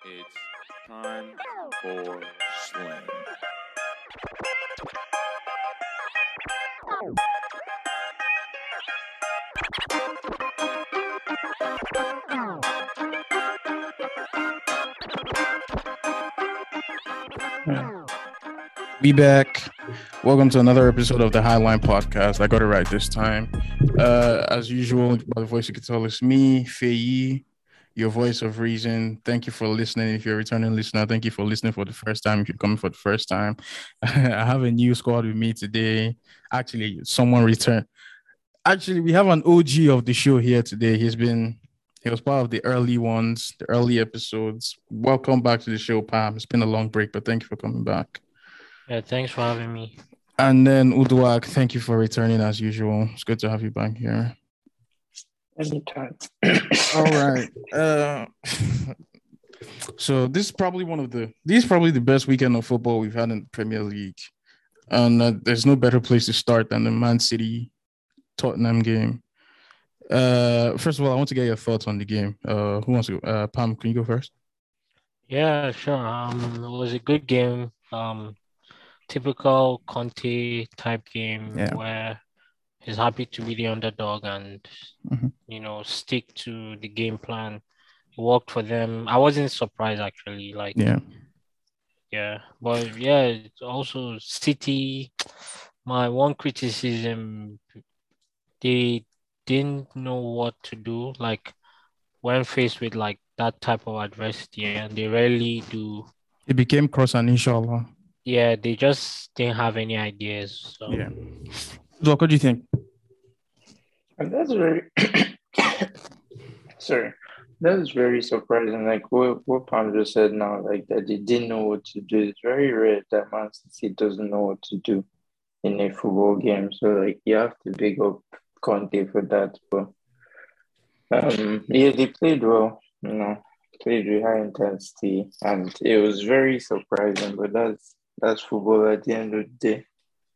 It's time for Sling. We back. Welcome to another episode of the Highline Podcast. I got it right this time. As usual, by the voice you can tell it's me, Faye, your voice of reason. Thank you for listening. If you're a returning listener, thank you for listening for the first time. If you're coming for the first time, I have a new squad with me today. Actually, someone returned. Actually, we have an OG of the show here today. He was part of the early ones, the early episodes. Welcome back to the show, Pam. It's been a long break, but thank you for coming back. Yeah, thanks for having me. And then Uduak, thank you for returning as usual. It's good to have you back here. Anytime. All right. So this is probably the best weekend of football we've had in the Premier League, and there's no better place to start than the Man City Tottenham game. First of all, I want to get your thoughts on the game. Who wants to go? Pam, can you go first? Yeah, sure. It was a good game. Typical Conte type game Yeah. where he's happy to be the underdog and Mhm. stick to the game plan. It worked for them. I wasn't surprised actually. Yeah. But yeah, it's also City. My one criticism, they didn't know what to do. Like when faced with like that type of adversity, and they rarely do. It became cross and inshallah. Yeah, they just didn't have any ideas. So Yeah. Uduak, what do you think? And that's very sorry. That is very surprising. Like what Pam just said now, like that they didn't know what to do. It's very rare that Man City doesn't know what to do in a football game. So like you have to big up Conte for that. But yeah, they played well, played with high intensity and it was very surprising, but that's football at the end of the day.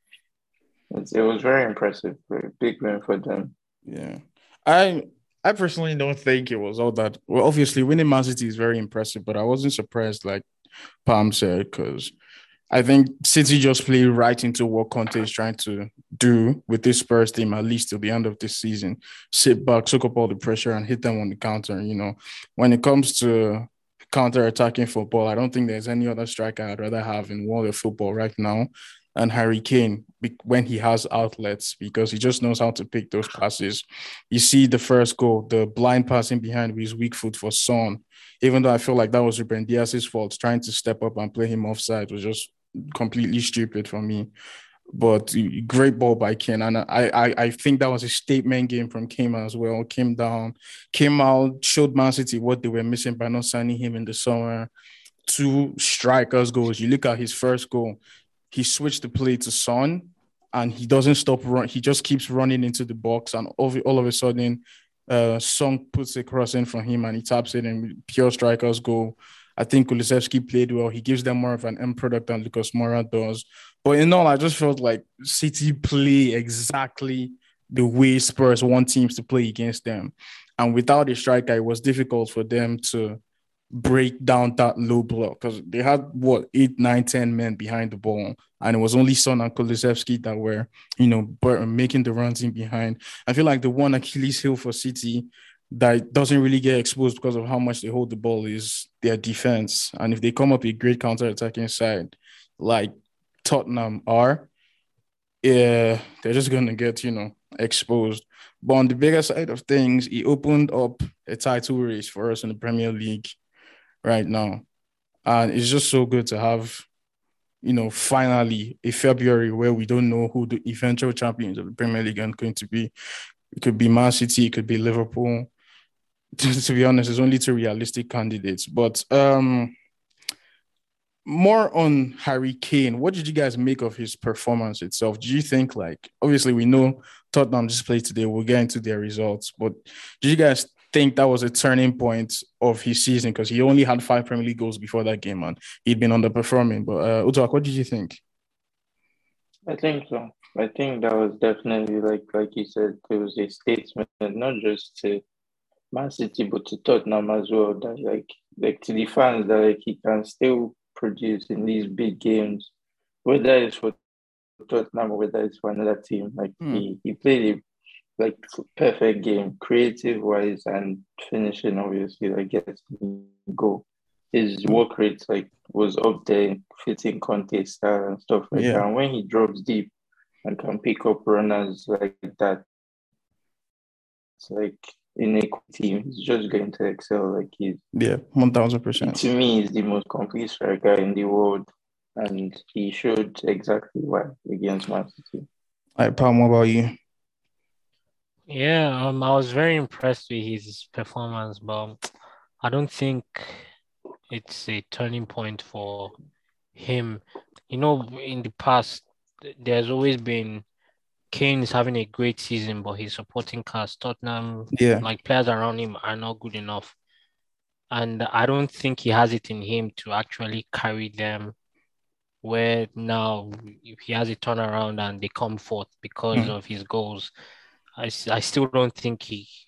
It was very impressive, very big win for them. Yeah. I I personally don't think it was all that well. Obviously, winning Man City is very impressive, but I wasn't surprised, like Palm said, because I think City just played right into what Conte is trying to do with this Spurs team, at least till the end of this season. Sit back, soak up all the pressure, and hit them on the counter. When it comes to counter attacking football, I don't think there's any other striker I'd rather have in world of football right now. And Harry Kane, when he has outlets, because he just knows how to pick those passes. You see the first goal, the blind passing behind with his weak foot for Son. Even though I feel like that was Ruben Diaz's fault, trying to step up and play him offside was just completely stupid for me. But great ball by Kane, and I think that was a statement game from Kane as well. Came down, came out, showed Man City what they were missing by not signing him in the summer. Two strikers goals. You look at his first goal, he switched the play to Son, and he doesn't stop run. He just keeps running into the box, and all of a sudden, Song puts a cross in from him, and he taps it in pure strikers goal. I think Kulusevski played well. He gives them more of an end product than Lucas Moura does. But in all, I just felt like City play exactly the way Spurs want teams to play against them. And without a striker, it was difficult for them to break down that low block because they had what 8, 9, 10 men behind the ball, and it was only Son and Kulusevski that were, making the runs in behind. I feel like the one Achilles heel for City that doesn't really get exposed because of how much they hold the ball is their defense. And if they come up a great counter attacking side, like Tottenham are, yeah, they're just gonna get exposed. But on the bigger side of things, he opened up a title race for us in the Premier League right now. And it's just so good to have, finally a February where we don't know who the eventual champions of the Premier League are going to be. It could be Man City, it could be Liverpool. To be honest, there's only two realistic candidates. But more on Harry Kane. What did you guys make of his performance itself? Do you think, like, obviously we know Tottenham just played today, we'll get into their results, but did you guys think that was a turning point of his season? Because he only had 5 Premier League goals before that game and he'd been underperforming. But Utak, what did you think? I think so. I think that was definitely like you said, it was a statement, not just to Man City, but to Tottenham as well. That like to the fans that like he can still produce in these big games, whether it's for Tottenham or whether it's for another team. Like he played a like perfect game, creative wise and finishing obviously like gets the goal. His work rate like was up there, fitting Conte style and stuff like that. Yeah. And when he drops deep and can pick up runners like that, it's like in a team, he's just going to excel. Like Yeah, 1000%. to me, he's the most complete striker in the world, and he showed exactly why against Man City. All right, Palm, what about you? Yeah, I was very impressed with his performance, but I don't think it's a turning point for him. You know, in the past, there's always been Kane is having a great season, but his supporting cast, Tottenham, Yeah. like players around him are not good enough. And I don't think he has it in him to actually carry them where now if he has a turnaround and they come forth because of his goals. I still don't think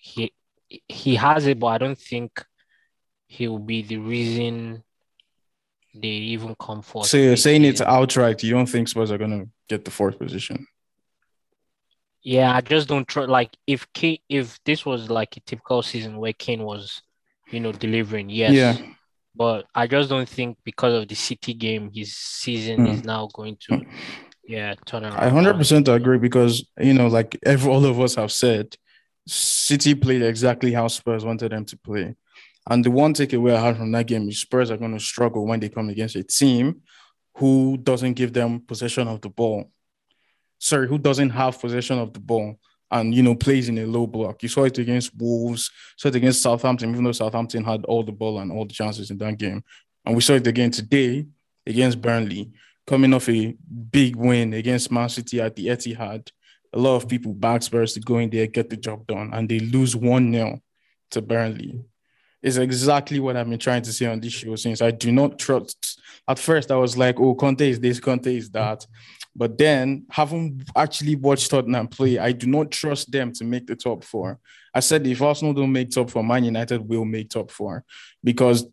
he has it, but I don't think he will be the reason they even come forth. So you're this saying it's season. outright. You don't think Spurs are going to get the fourth position? Yeah, I just don't trust. Like if this was like a typical season where Kane was, delivering, yes. Yeah. But I just don't think because of the City game, his season is now going to, turn around. I 100% agree because, like all of us have said, City played exactly how Spurs wanted them to play. And the one takeaway I had from that game is Spurs are going to struggle when they come against a team who doesn't give them possession of the ball. Sorry, who doesn't have possession of the ball and, plays in a low block. You saw it against Wolves, saw it against Southampton, even though Southampton had all the ball and all the chances in that game. And we saw it again today against Burnley, coming off a big win against Man City at the Etihad. A lot of people back Spurs to go in there, get the job done, and they lose 1-0 to Burnley. It's exactly what I've been trying to say on this show since I do not trust. At first, I was like, oh, Conte is this, Conte is that. But then, having actually watched Tottenham play, I do not trust them to make the top four. I said if Arsenal don't make top four, Man United will make top four because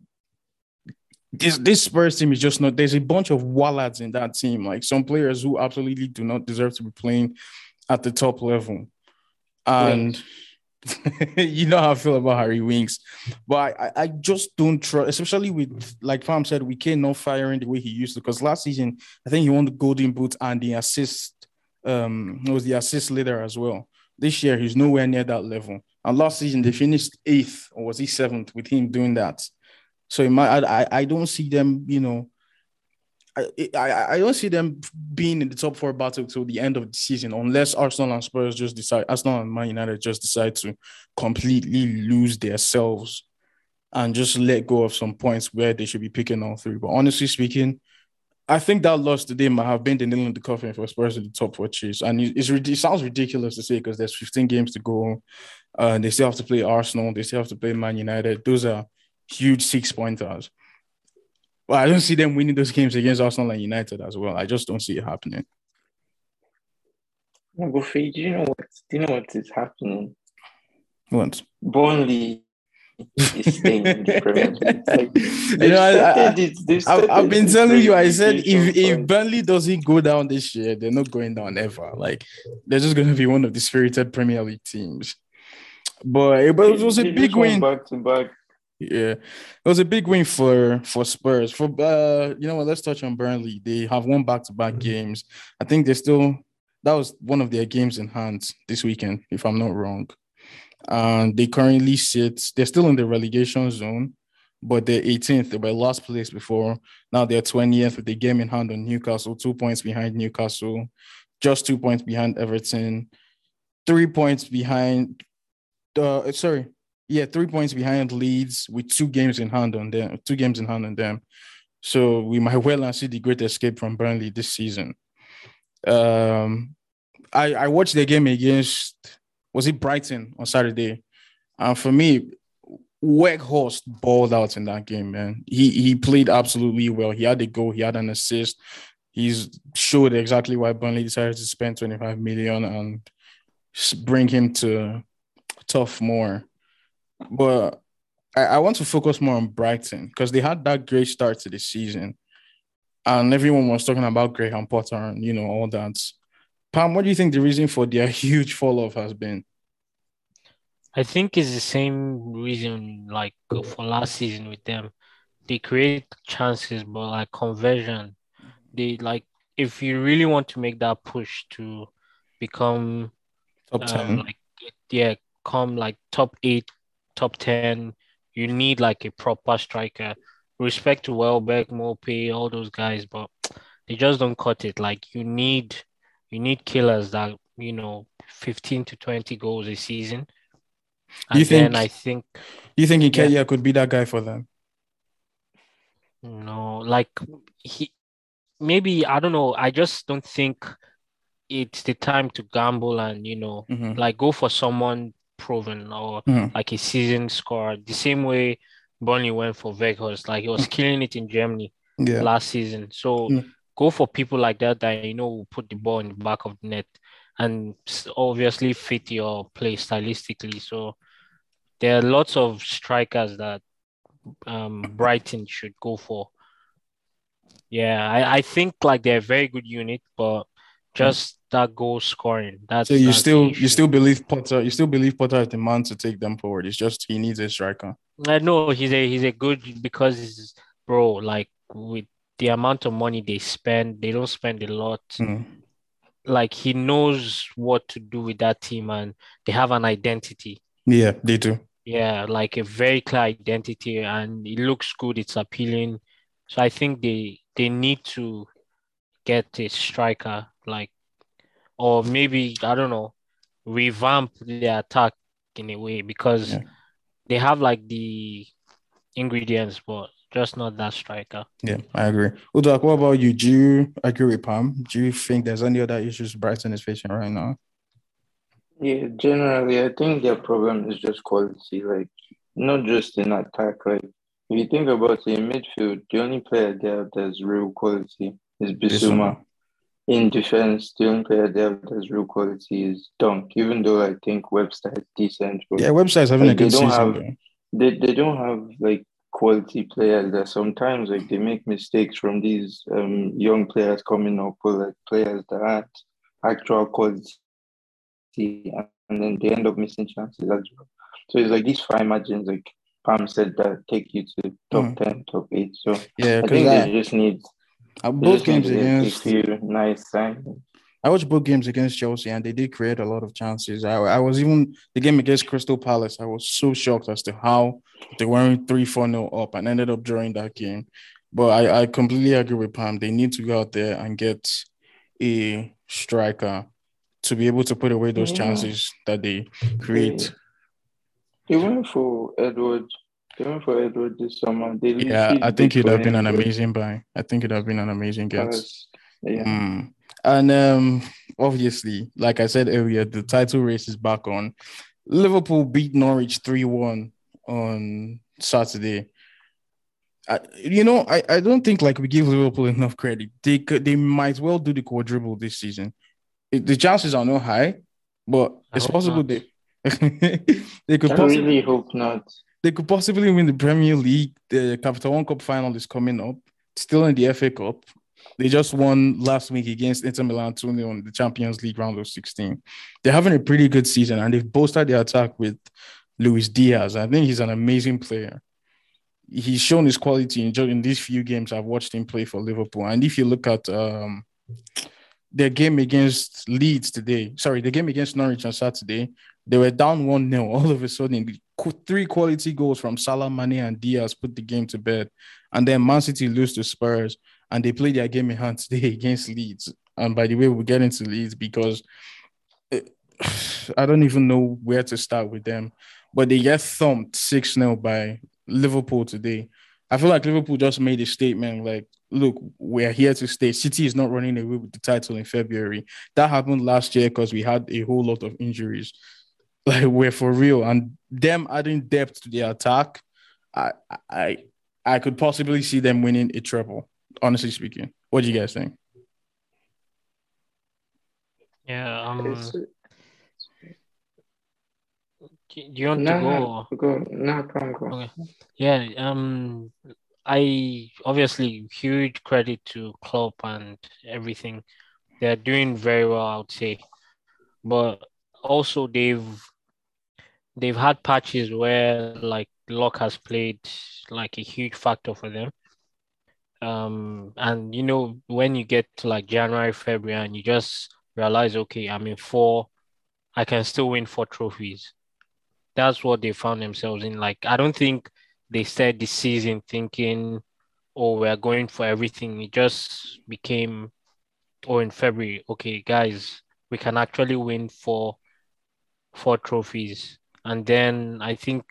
this Spurs team is just not. There's a bunch of wallads in that team, like some players who absolutely do not deserve to be playing at the top level. And you know how I feel about Harry Winks, but I just don't trust, especially with, like Pam said, we cannot firing the way he used to. Because last season, I think he won the Golden Boot and the assist. He was the assist leader as well. This year, he's nowhere near that level. And last season, they finished 8th, or was he 7th, with him doing that. So I don't see them, I don't see them being in the top four battle till the end of the season unless Arsenal and Man United just decide to completely lose themselves and just let go of some points where they should be picking all three. But honestly speaking, I think that loss today might have been the nail in the coffin for Spurs in the top four chase. And it sounds ridiculous to say because there's 15 games to go. They still have to play Arsenal. They still have to play Man United. Those are huge 6-pointers. Well, I don't see them winning those games against Arsenal and United as well. I just don't see it happening. But Faye, do you know what is happening? What? Burnley is staying in the Premier League. I've been telling you, I said if Burnley doesn't go down this year, they're not going down ever. Like, they're just going to be one of the spirited Premier League teams. But it was a big win. Back to back. Yeah, it was a big win for Spurs. For let's touch on Burnley. They have won back-to-back games. I think that was one of their games in hand this weekend, if I'm not wrong. And they currently they're still in the relegation zone, but they're 18th. They were last place before. Now they're 20th with the game in hand on Newcastle, 2 points behind Newcastle, just 2 points behind Everton, 3 points behind 3 points behind Leeds with 2 games in hand on them. So we might well see the great escape from Burnley this season. I watched the game against, was it Brighton on Saturday? And for me, Weghorst balled out in that game, man. He played absolutely well. He had a goal. He had an assist. He's showed exactly why Burnley decided to spend 25 million and bring him to Turf Moor. But I want to focus more on Brighton because they had that great start to the season, and everyone was talking about Graham Potter and all that. Pam, what do you think the reason for their huge fall off has been? I think it's the same reason like for last season with them. They create chances, but like conversion, they like if you really want to make that push to become Top 10. like yeah, come like top eight, top 10, you need like a proper striker. Respect to Welbeck, Mope, all those guys, but they just don't cut it. Like you need killers that, 15 to 20 goals a season. Do you And then think I think, do you think yeah, Nketiah could be that guy for them? no, like he maybe I don't know. I just don't think it's the time to gamble and, Mm-hmm. like go for someone proven or Mm-hmm. like a seasoned scorer. The same way Burnley went for Weghorst, like he was killing it in Germany Yeah. last season. So go for people like that will put the ball in the back of the net and obviously fit your play stylistically. So there are lots of strikers that Brighton should go for. Yeah, I think like they're a very good unit, but Mm. just that goal scoring, So that's the you issue. still believe Potter? You still believe Potter is the man to take them forward? It's just he needs a striker. I know he's a good because bro, like with the amount of money they spend, they don't spend a lot. Mm. Like he knows what to do with that team and they have an identity. Yeah, they do. Yeah, like a very clear identity and it looks good, it's appealing. So I think they need to get a striker, like or maybe I don't know, revamp their attack in a way because Yeah. they have like the ingredients, but just not that striker. Yeah, I agree. Udak, what about you? Do you agree with Pam? Do you think there's any other issues Brighton is facing right now? Yeah, generally, I think their problem is just quality, like not just in attack. Like if you think about it, in midfield, the only player there that's real quality is Bissouma. Bissouma. In defense, the only player there that's real quality is Dunk. Even though I think Webster is decent, but Yeah, website's having a like good season though. they don't have like quality players. That sometimes like they make mistakes from these young players coming up, or like players that aren't actual quality, and then they end up missing chances as well. So it's like these fine margins, like Pam said, that take you to top Mm. 10, top 8. So Yeah, I because think they both just need games a against few nice signings. I watched both games against Chelsea and they did create a lot of chances. I was even the game against Crystal Palace. I was so shocked as to how they weren't 3-4-0 up and ended up drawing that game. But I completely agree with Pam. They need to go out there and get a striker to be able to put away those Yeah, chances that they they create. they went for Edward. They went for Edward this summer. They Yeah, literally I think bid it'd for have been him, an but amazing buy. I think it'd have been an amazing get. Palace, yeah. Mm. And obviously, like I said earlier, the title race is back on. Liverpool beat Norwich 3-1 on Saturday. I don't think like we give Liverpool enough credit. They might well do the quadruple this season. The chances are not high, but I it's hope possible not. they could I possibly really hope not. win the Premier League. The Capital One Cup final is coming up. Still in the FA Cup. They just won last week against Inter Milan 2-0 in the Champions League round of 16. They're having a pretty good season and they've bolstered their attack with Luis Diaz. I think he's an amazing player. He's shown his quality in these few games I've watched him play for Liverpool. And if you look at their game against Leeds today, sorry, the game against Norwich on Saturday, they were down 1-0. All of a sudden, three quality goals from Salah, Mane, and Diaz put the game to bed. And then Man City lose to Spurs, and they play their game in hand today against Leeds. And by the way, we'll get into Leeds because I don't even know where to start with them. But they get thumped 6-0 by Liverpool today. I feel like Liverpool just made a statement like, look, we're here to stay. City is not running away with the title in February. That happened last year because we had a whole lot of injuries. Like, we're for real. And them adding depth to their attack, I I I could possibly see them winning a treble, honestly speaking. What do you guys think? Yeah, It's Do you want to No, go? no, go. No, come go. Okay. Yeah. I obviously huge credit to Klopp and everything. They're doing very well, I would say. But also they've had patches where like luck has played like a huge factor for them. And when you get to like January, February, and you just realize, okay, I'm in four, I can still win four trophies. That's what they found themselves in. Like, I don't think they started the season thinking, oh, we're going for everything. It just became, oh, in February, okay, guys, we can actually win four trophies. And then I think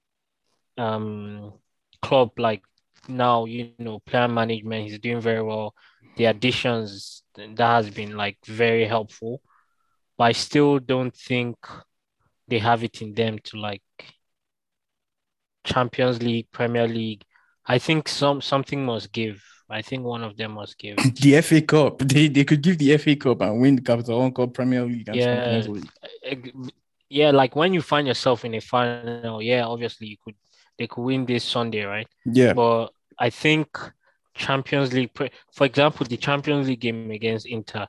um club like now, player management is doing very well. The additions that has been like very helpful, but I still don't think they have it in them to like Champions League, Premier League. I think something must give. I think one of them must give. The FA Cup. They could give the FA Cup and win the Capital One Cup, Premier League, and Yeah, Champions League. yeah. Like when you find yourself in a final, yeah, obviously they could win this Sunday, right? Yeah. But I think Champions League, for example, the Champions League game against Inter,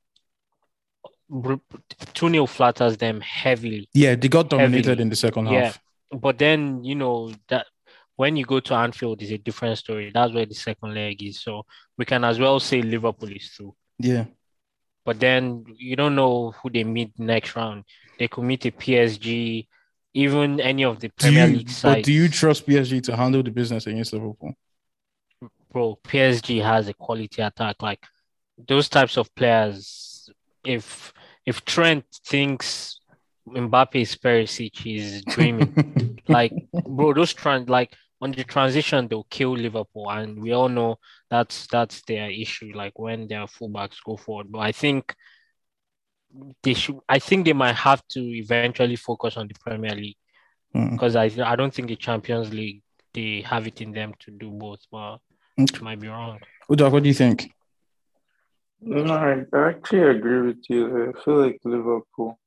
2-0 flatters them heavily. Yeah, they got dominated Heavily. in the second Yeah. half. But then, that when you go to Anfield is a different story. That's where the second leg is. So we can as well say Liverpool is through. Yeah. But then you don't know who they meet next round. They could meet a PSG, even any of the Premier League sides. But do you trust PSG to handle the business against Liverpool? Bro, PSG has a quality attack. Like those types of players, if Trent thinks Mbappe is Perisic, he's dreaming. Like, bro, like on the transition, they'll kill Liverpool, and we all know that's their issue. Like when their fullbacks go forward, but I think they might have to eventually focus on the Premier League because I don't think the Champions League they have it in them to do both. But it might be wrong. Udak, what do you think? No, I actually agree with you. I feel like Liverpool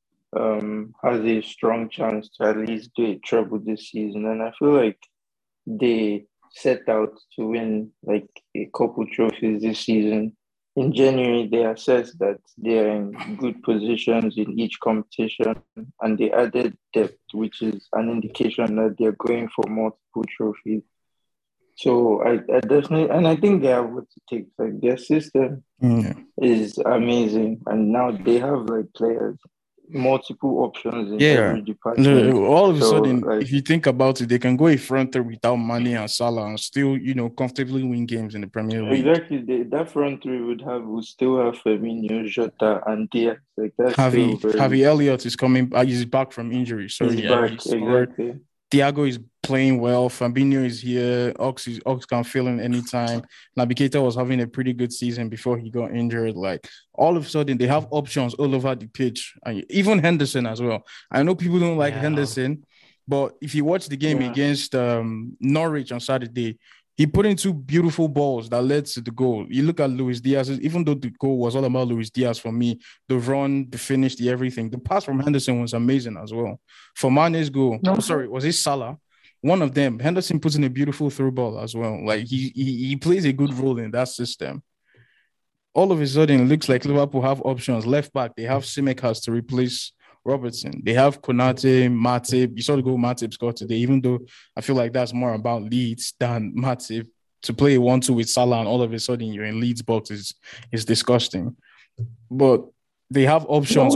has a strong chance to at least do a treble this season, and I feel like they set out to win like a couple trophies this season. In January, they assessed that they are in good positions in each competition, and they added depth, which is an indication that they're going for multiple trophies. So I definitely, and I think they have what it takes. Like their system is amazing, and now they have like players, multiple options in every department. All of a sudden, if you think about it, they can go a front three without Mane and Salah and still, comfortably win games in the Premier League. Exactly, that front three would still have Firmino, Jota, and Diaz. Like that's Harvey Elliott is coming. He's back from injury. So he's back. Exactly. Thiago is playing well. Fabinho is here. Ox can fill in anytime. Navigator was having a pretty good season before he got injured. Like all of a sudden, they have options all over the pitch, and even Henderson as well. I know people don't like Henderson, but if you watch the game against Norwich on Saturday, he put in two beautiful balls that led to the goal. You look at Luis Diaz, even though the goal was all about Luis Diaz for me, the run, the finish, the everything. The pass from Henderson was amazing as well. For Mane's goal, was it Salah? One of them, Henderson puts in a beautiful through ball as well. Like he plays a good role in that system. All of a sudden, it looks like Liverpool have options. Left back, they have Tsimikas to replace Robertson. They have Konate, Matip. You saw the goal Matip scored today, even though I feel like that's more about Leeds than Matip. To play 1-2 with Salah and all of a sudden you're in Leeds box is disgusting. But they have options.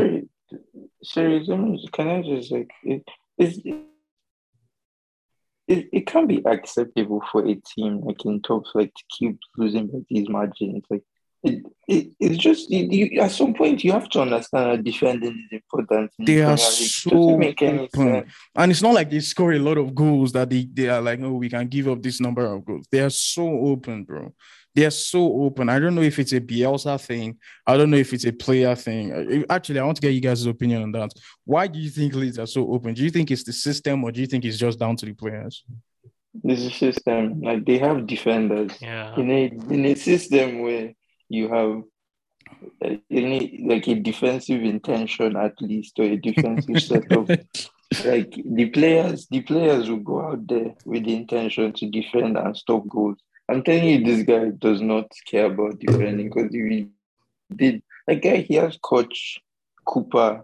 Sorry, can I just like it can be acceptable for a team like in tops like to keep losing by these margins. Like it's just you, at some point you have to understand that defending is important. They are so open. And it's not like they score a lot of goals that they are like, oh, we can give up this number of goals. They are so open, bro. They are so open. I don't know if it's a Bielsa thing. I don't know if it's a player thing. Actually, I want to get you guys' opinion on that. Why do you think Leeds are so open? Do you think it's the system or do you think it's just down to the players? There's a system. Like they have defenders in a system where you have like a defensive intention at least, or a defensive set of Like the players will go out there with the intention to defend and stop goals. I'm telling you, this guy does not care about defending because if he did, like guy, he has coach Cooper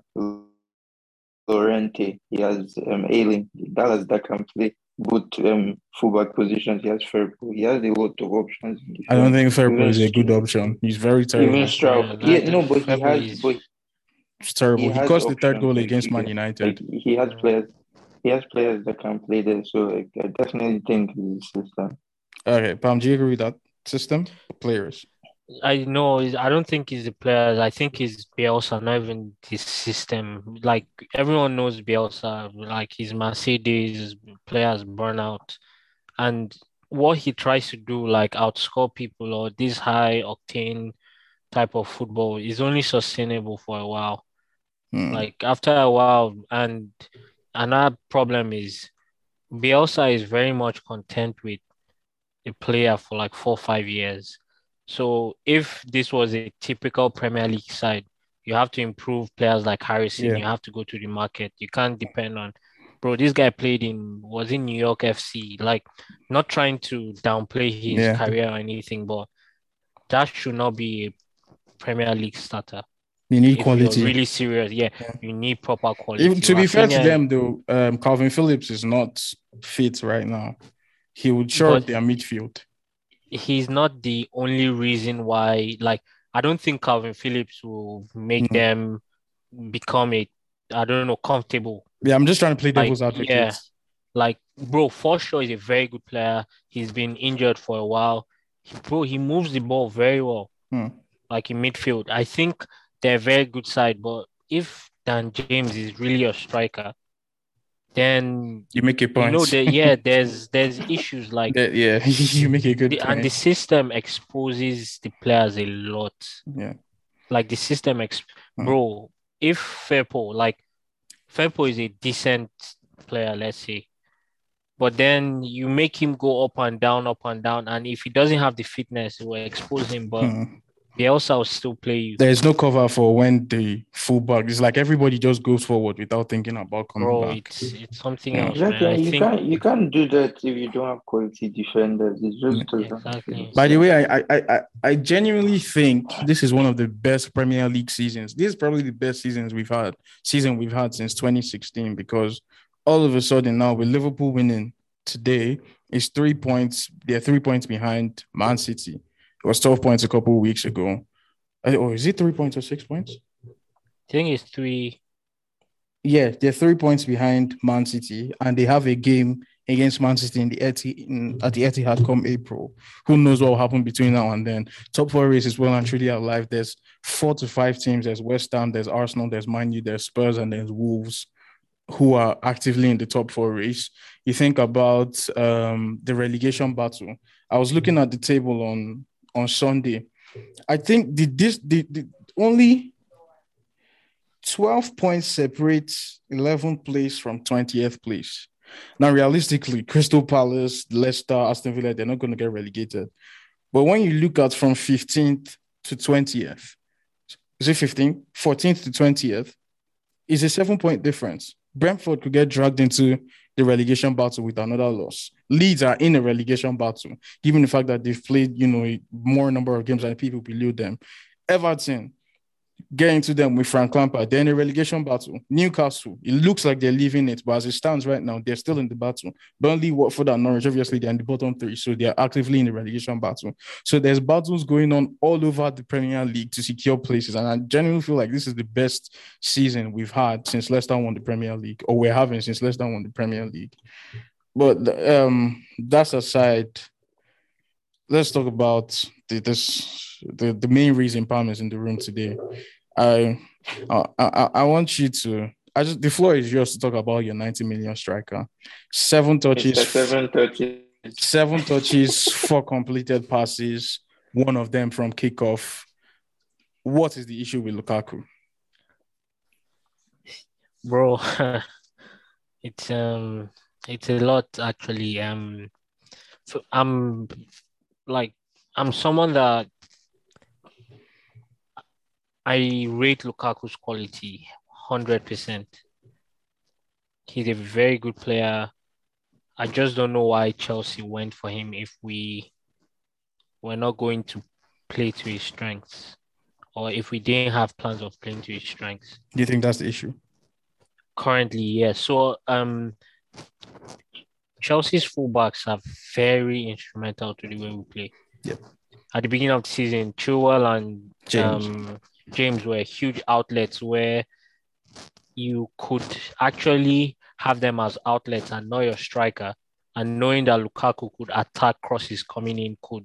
Lorente, he has Ailing, Dallas that can play both fullback positions. He has Firpo, he has a lot of options in I don't defense. think Firpo Even is a good option. He's very even terrible. Stroud, Yeah, yeah, no, but February is It's he terrible. He has caused the third options. goal against Man United. He has players. He has players that can play there. So like, I definitely think his system. Okay, Pam, do you agree with that system? Players. I know. I don't think it's the players. I think it's Bielsa, not even his system. Like everyone knows Bielsa. Like his Mercedes players burn out, and what he tries to do, like outscore people or this high octane type of football, is only sustainable for a while. Hmm. Like after a while, and another problem is Bielsa is very much content with a player for like 4 or 5 years. So if this was a typical Premier League side, you have to improve players like Harrison. Yeah. You have to go to the market. You can't depend on, bro. This guy played was in New York FC. Like, not trying to downplay his Yeah. career or anything, but that should not be a Premier League starter. You need If you're quality. really serious, yeah, Yeah. you need proper Even quality. to be fair to Rafinha, them, though, Calvin Phillips is not fit right now. He would shore up but their midfield. he's not the only reason why. Like, I don't think Calvin Phillips will make Hmm. them become I don't know, comfortable. Yeah, I'm just trying to play Like, devil's advocate. yeah, like, bro, Forshaw is a very good player. He's been injured for a while. He moves the ball very well, Hmm. like in midfield. I think they're a very good side, but if Dan James is really a striker, then You make a point. there's issues like Yeah, you make a good and the point. system exposes the players a lot. Yeah. Like the system, Hmm. bro. If Firpo is a decent player, let's say, but then you make him go up and down, and if he doesn't have the fitness, it will expose him. But Hmm. Bielsa will still play you, There's no cover for when the fullback. It's like everybody just goes forward without thinking about coming bro. back. It's something Yeah. else, man. Exactly, I and think you can't do that if you don't have quality defenders. It Yeah. just doesn't make any exactly. By the sense. way, I genuinely think this is one of the best Premier League seasons. This is probably the best season we've had since 2016 because all of a sudden now with Liverpool winning today, it's 3 points. They're 3 points behind Man City. It was 12 points a couple of weeks ago. Or is it 3 points or 6 points? I think it's three. Yeah, they're 3 points behind Man City, and they have a game against Man City in at the Etihad come April. Who knows what will happen between now and then? Top four race is well and truly alive. There's 4 to 5 teams. There's West Ham, there's Arsenal, there's Man U, there's Spurs, and there's Wolves who are actively in the top four race. You think about the relegation battle. I was looking at the table on Sunday. I think the only 12 points separates 11th place from 20th place. Now, realistically, Crystal Palace, Leicester, Aston Villa, they're not going to get relegated. But when you look at from 15th to 20th, is it 15th? 14th to 20th, is a 7 point difference. Brentford could get dragged into the relegation battle with another loss. Leeds are in a relegation battle, given the fact that they've played, a more number of games than people below them. Everton, get into them with Frank Lampard. They're in a relegation battle. Newcastle, it looks like they're leaving it, but as it stands right now, they're still in the battle. Burnley, Watford, and Norwich, obviously, they're in the bottom three, so they're actively in the relegation battle. So there's battles going on all over the Premier League to secure places, and I genuinely feel like this is the best season we've had since Leicester won the Premier League, or we're having since Leicester won the Premier League. But that's aside. Let's talk about the main reason Palm is in the room today. I want you to. The floor is yours to talk about your 90 million striker. Seven touches, It's a 7:30. 7 touches, 4 completed passes, one of them from kickoff. What is the issue with Lukaku? Bro, it's a lot actually. So I'm someone that I rate Lukaku's quality 100%. He's a very good player. I just don't know why Chelsea went for him if we were not going to play to his strengths, or if we didn't have plans of playing to his strengths. Do you think that's the issue? Currently, yes. So Chelsea's fullbacks are very instrumental to the way we play. Yep. At the beginning of the season, Chilwell and James were huge outlets where you could actually have them as outlets and know your striker, and knowing that Lukaku could attack crosses coming in, could,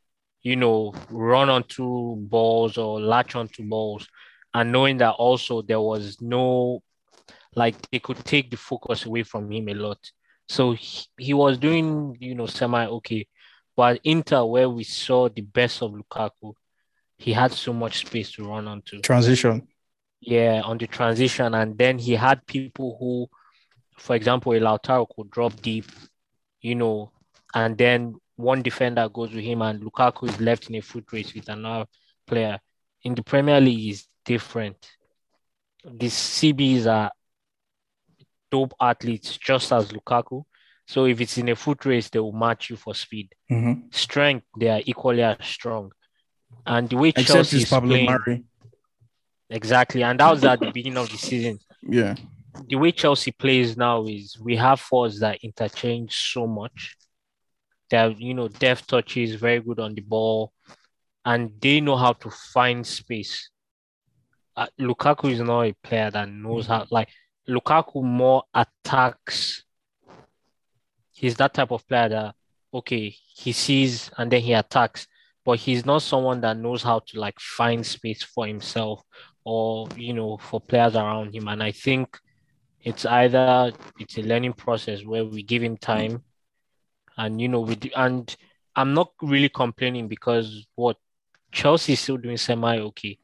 run onto balls or latch onto balls, and knowing that also there was no, they could take the focus away from him a lot. So he was doing, semi-okay. But Inter, where we saw the best of Lukaku, he had so much space to run onto. Transition. Yeah, on the transition. And then he had people who, for example, a Lautaro could drop deep, and then one defender goes with him and Lukaku is left in a foot race with another player. In the Premier League, is different. The CBs are dope athletes, just as Lukaku. So if it's in a foot race, they will match you for speed. Mm-hmm. Strength, they are equally as strong. And the way Except Chelsea it's is Pablo playing, Mari. exactly, and that was at the beginning of the season. Yeah. The way Chelsea plays now is we have forwards that interchange so much. They're, deft touches, very good on the ball, and they know how to find space. Lukaku is not a player that knows how, Lukaku more attacks. He's that type of player that, okay, he sees and then he attacks, but he's not someone that knows how to find space for himself or, for players around him. And I think it's either it's a learning process where we give him time and, and I'm not really complaining because Chelsea is still doing semi-okay.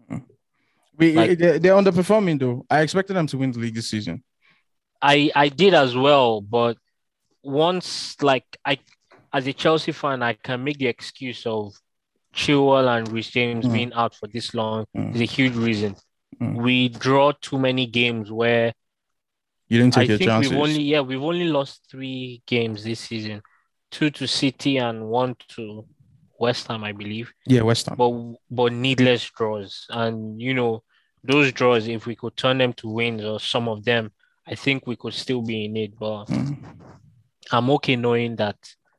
They're underperforming though. I expected them to win the league this season. I did as well, but once as a Chelsea fan, I can make the excuse of Chilwell and Reece James being out for this long is a huge reason. We draw too many games where you didn't take your chances. We've only lost 3 games this season, 2 to City and 1 to West Ham, I believe. Yeah, West Ham. But needless draws, and those draws, if we could turn them to wins or some of them, I think we could still be in it. But I'm okay knowing that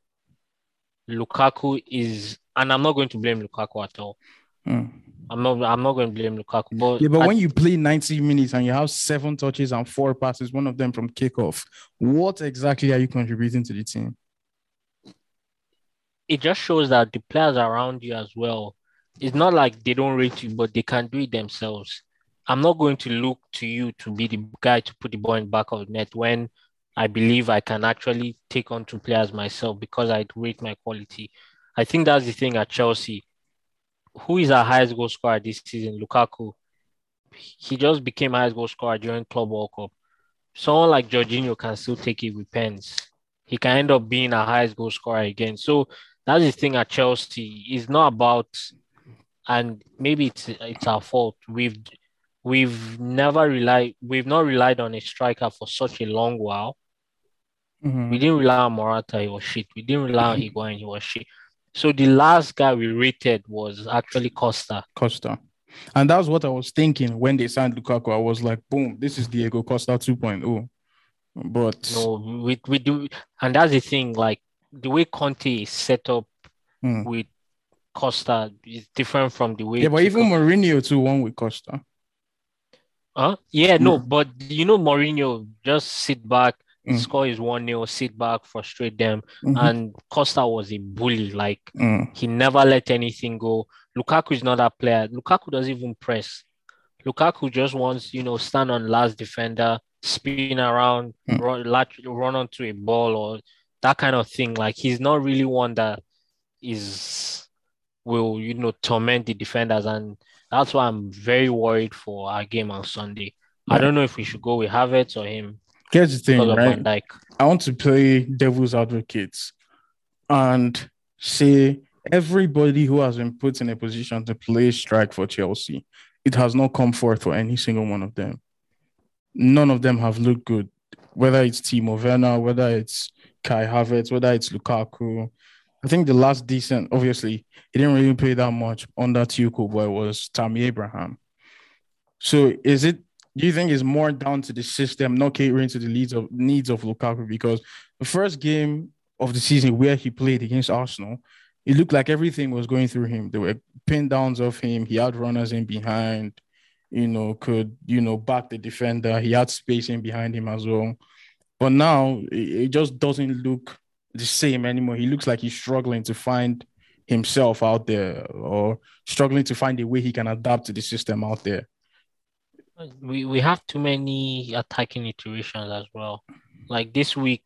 Lukaku is, and I'm not going to blame Lukaku at all. I'm not going to blame Lukaku. But when you play 90 minutes and you have 7 touches and 4 passes, one of them from kickoff, what exactly are you contributing to the team? It just shows that the players around you as well, it's not like they don't rate you, but they can do it themselves. I'm not going to look to you to be the guy to put the ball in the back of the net when I believe I can actually take on 2 players myself because I rate my quality. I think that's the thing at Chelsea. Who is our highest goal scorer this season? Lukaku. He just became highest goal scorer during Club World Cup. Someone like Jorginho can still take it with pens. He can end up being our highest goal scorer again. So that's the thing at Chelsea. It's not about, and maybe it's our fault. We've not relied on a striker for such a long while. We didn't rely on Morata, he was shit. We didn't rely on Higuain, he was shit. So the last guy we rated was actually Costa. And that was what I was thinking when they signed Lukaku. I was like, boom, this is Diego Costa 2.0. But no, we do, and that's the thing. The way Conte is set up with Costa is different from the way. Yeah, but even Mourinho too won with Costa. Yeah, no, but Mourinho just sit back, score is 1-0, sit back, frustrate them, and Costa was a bully. He never let anything go. Lukaku is not that player. Lukaku doesn't even press. Lukaku just wants, stand on last defender, spin around, run onto a ball or that kind of thing. He's not really one that will torment the defenders, and that's why I'm very worried for our game on Sunday. I don't know if we should go with Havertz or him. Here's the thing, right? Van Dijk. I want to play devil's advocate and say everybody who has been put in a position to play strike for Chelsea, it has not come forth for any single one of them. None of them have looked good. whether it's Timo Werner, whether it's Kai Havertz, whether it's Lukaku. I think the last decent, obviously, he didn't really play that much under Tuchel, but it was Tammy Abraham. So do you think it's more down to the system not catering to the needs of Lukaku? Because the first game of the season where he played against Arsenal, it looked like everything was going through him. There were pin downs of him. He had runners in behind, could, back the defender. He had space in behind him as well. But now it just doesn't look the same anymore. He looks like he's struggling to find himself out there or struggling to find a way he can adapt to the system out there. We have too many attacking iterations as well. Like this week,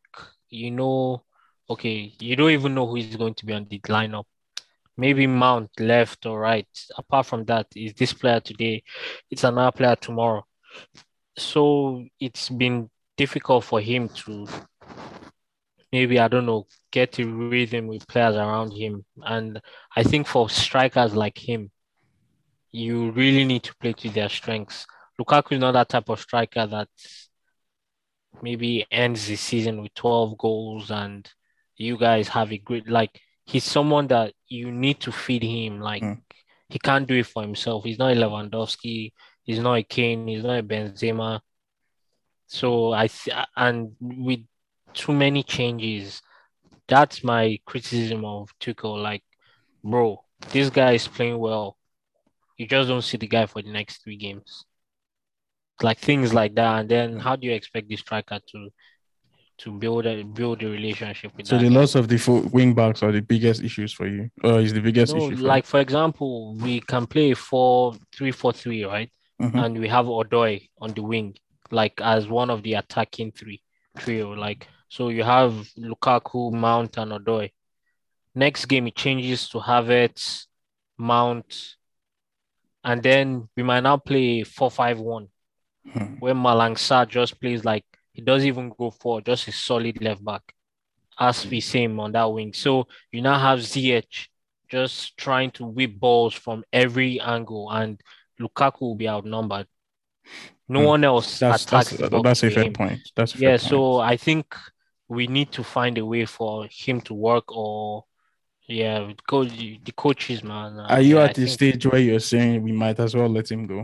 okay, you don't even know who is going to be on the lineup. Maybe Mount left or right. Apart from that, is this player today? It's another player tomorrow. So it's been difficult for him to maybe, I don't know, get a rhythm with players around him. And I think for strikers like him, you really need to play to their strengths. Lukaku is not that type of striker that maybe ends the season with 12 goals and you guys have a great, like, he's someone that you need to feed him. Like, he can't do it for himself. He's not a Lewandowski. He's not a Kane. He's not a Benzema. So and with too many changes, that's my criticism of Tuchel. Like, bro, this guy is playing well. You just don't see the guy for the next 3 games. Like things like that. And then how do you expect the striker to build a relationship with so that the guy? loss of the wing backs are the biggest issues for you, or is the biggest No, issue for like for example, we can play 4-3-4-3, right? you? And we have Odoi on the wing, like as one of the attacking trio. Like, so you have Lukaku, Mount, and Odoi. Next game it changes to Havertz, Mount, and then we might now play 4-5-1, where Malang Sarr just plays like he doesn't even go forward, just a solid left back. Aspi same on that wing. So you now have Ziyech just trying to whip balls from every angle, and Lukaku will be outnumbered. No one else attacks the box That's a with fair him. point. That's a fair point. So I think we need to find a way for him to work, or the coaches, man. Are you at I the think stage where you're saying we might as well let him go?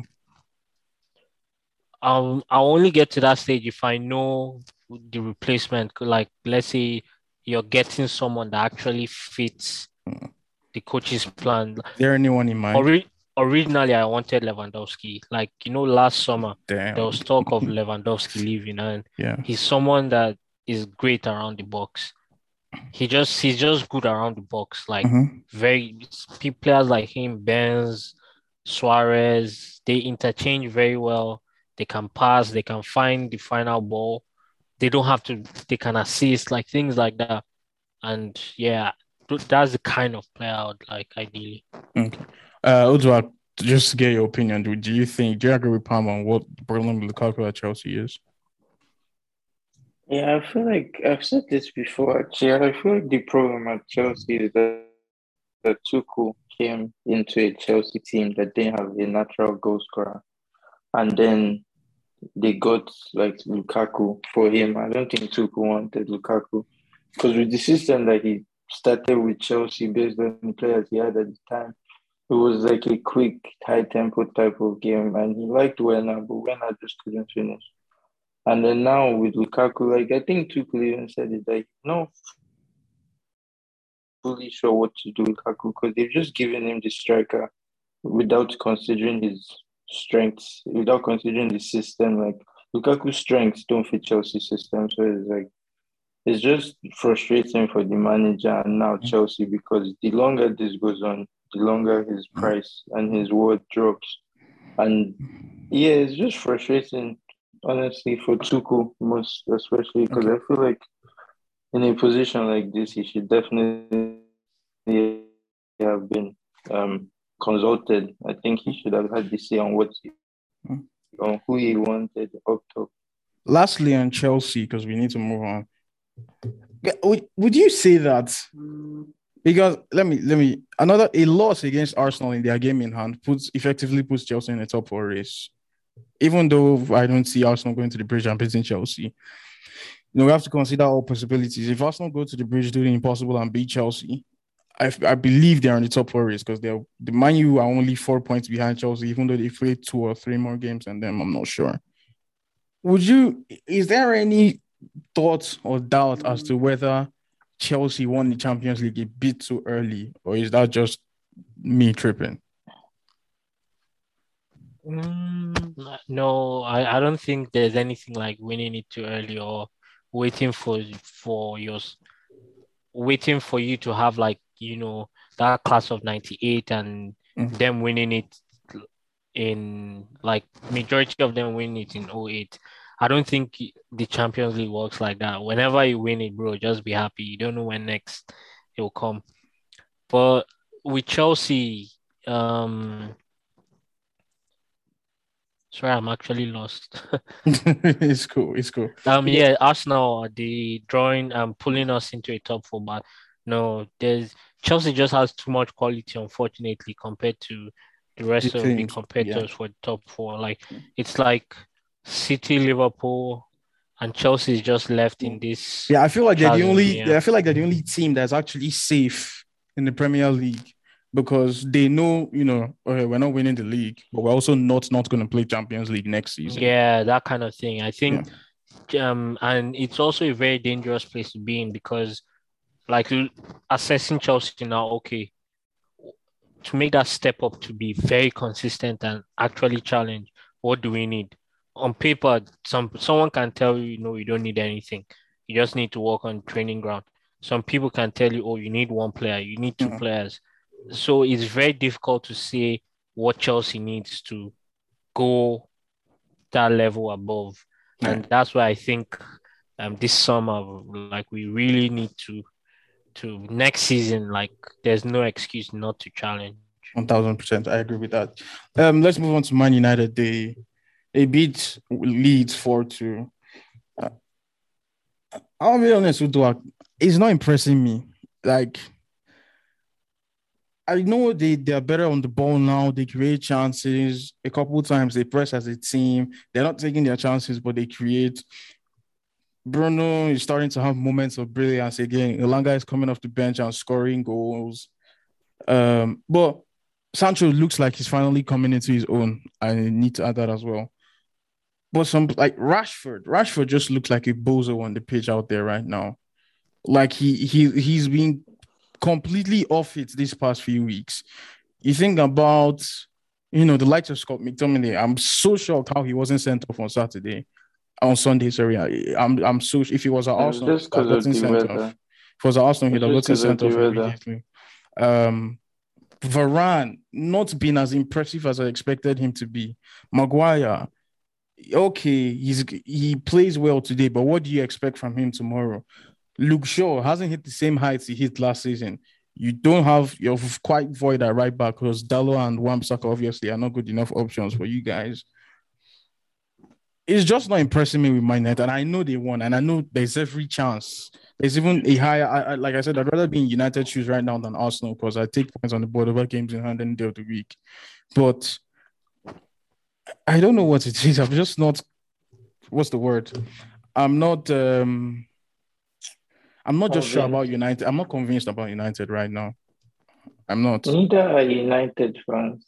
I'll only get to that stage if I know the replacement. Like, let's say you're getting someone that actually fits the coach's plan. Is there anyone in mind? Originally, I wanted Lewandowski. Like, last summer, Damn. there was talk of Lewandowski leaving, and Yeah. he's someone that is great around the box. He's just good around the box. Like, players like him, Benz, Suarez, they interchange very well. They can pass, they can find the final ball. They don't have to, they can assist, like things like that. And yeah, that's the kind of player I would like, ideally. Okay. Udwa, just to get your opinion, do you agree with Palmer on what the problem with Lukaku at Chelsea is? Yeah, I feel like I've said this before, actually. I feel like the problem at Chelsea is that Tuchel came into a Chelsea team that didn't have a natural goal scorer. And then they got like Lukaku for him. I don't think Tuchel wanted Lukaku. Because with the system that he started with Chelsea based on the players he had at the time, it was like a quick, high-tempo type of game. And he liked Werner, but Werner just couldn't finish. And then now with Lukaku, like I think Tuchel even said it, like no fully sure what to do with Lukaku because they've just given him the striker without considering his strengths, without considering the system. Like Lukaku's strengths don't fit Chelsea's system, so it's just frustrating for the manager and now Chelsea because the longer this goes on, the longer his price and his word drops. And yeah, it's just frustrating. Honestly, for Tuchel, most especially because I feel like in a position like this, he should definitely have been consulted. I think he should have had the say on on who he wanted up top. Lastly, on Chelsea, because we need to move on. Would you say that? Because let me a loss against Arsenal in their game in hand effectively puts Chelsea in the top 4 race. Even though I don't see Arsenal going to the bridge and beating Chelsea, we have to consider all possibilities. If Arsenal go to the bridge, do the impossible, and beat Chelsea, I believe they're in the top four race because the Man U are only 4 points behind Chelsea, even though they play 2 or 3 more games than them. I'm not sure. Is there any thought or doubt as to whether Chelsea won the Champions League a bit too early, or is that just me tripping? No, I don't think there's anything like winning it too early or waiting for waiting for you to have like that class of 98 and them winning it in like majority of them winning it in 08. I don't think the Champions League works like that. Whenever you win it, bro, just be happy. You don't know when next it will come. But with Chelsea, sorry, I'm actually lost. It's cool. Yeah, Arsenal, the drawing pulling us into a top four, but no, Chelsea just has too much quality, unfortunately, compared to the rest of the competitors for the top four. Like it's like City, Liverpool, and Chelsea is just left in this. Yeah, I feel like they're the only. I feel like they're the only team that's actually safe in the Premier League because they know, okay, we're not winning the league, but we're also not going to play Champions League next season. Yeah, that kind of thing. I think, and it's also a very dangerous place to be in because, like, assessing Chelsea now, okay, to make that step up to be very consistent and actually challenge, what do we need? On paper, someone can tell you, you don't need anything. You just need to work on training ground. Some people can tell you, oh, you need one player, you need two players. So it's very difficult to say what Chelsea needs to go that level above. And that's why I think this summer, like, we really need to next season, like, there's no excuse not to challenge. 1000%. I agree with that. Let's move on to Man United. They beat Leeds 4-2. I'll be honest with you, it's not impressing me. Like, I know they are better on the ball now. They create chances. A couple of times they press as a team. They're not taking their chances, but they create. Bruno is starting to have moments of brilliance again. Elanga is coming off the bench and scoring goals. But Sancho looks like he's finally coming into his own. I need to add that as well. But some like Rashford just looks like a bozo on the pitch out there right now. Like he's been completely off it these past few weeks. You think about, the likes of Scott McTominay. I'm so shocked how he wasn't sent off on Sunday. Sorry, I'm so. If he was at Arsenal, just because of the weather. If it was at Arsenal, he'd have gotten sent off immediately. Varane not been as impressive as I expected him to be. Maguire, okay, he plays well today, but what do you expect from him tomorrow? Luke Shaw hasn't hit the same heights he hit last season. You're quite void at right back because Dalot and Wan-Bissaka obviously are not good enough options for you guys. It's just not impressing me with my net, and I know they won, and I know there's every chance. There's even a higher, like I said, I'd rather be in United shoes right now than Arsenal because I take points on the board over games in hand any day of the week. But I don't know what it is. I'm just not. What's the word? I'm not just sure about United. I'm not convinced about United right now. I'm not. Neither are United fans.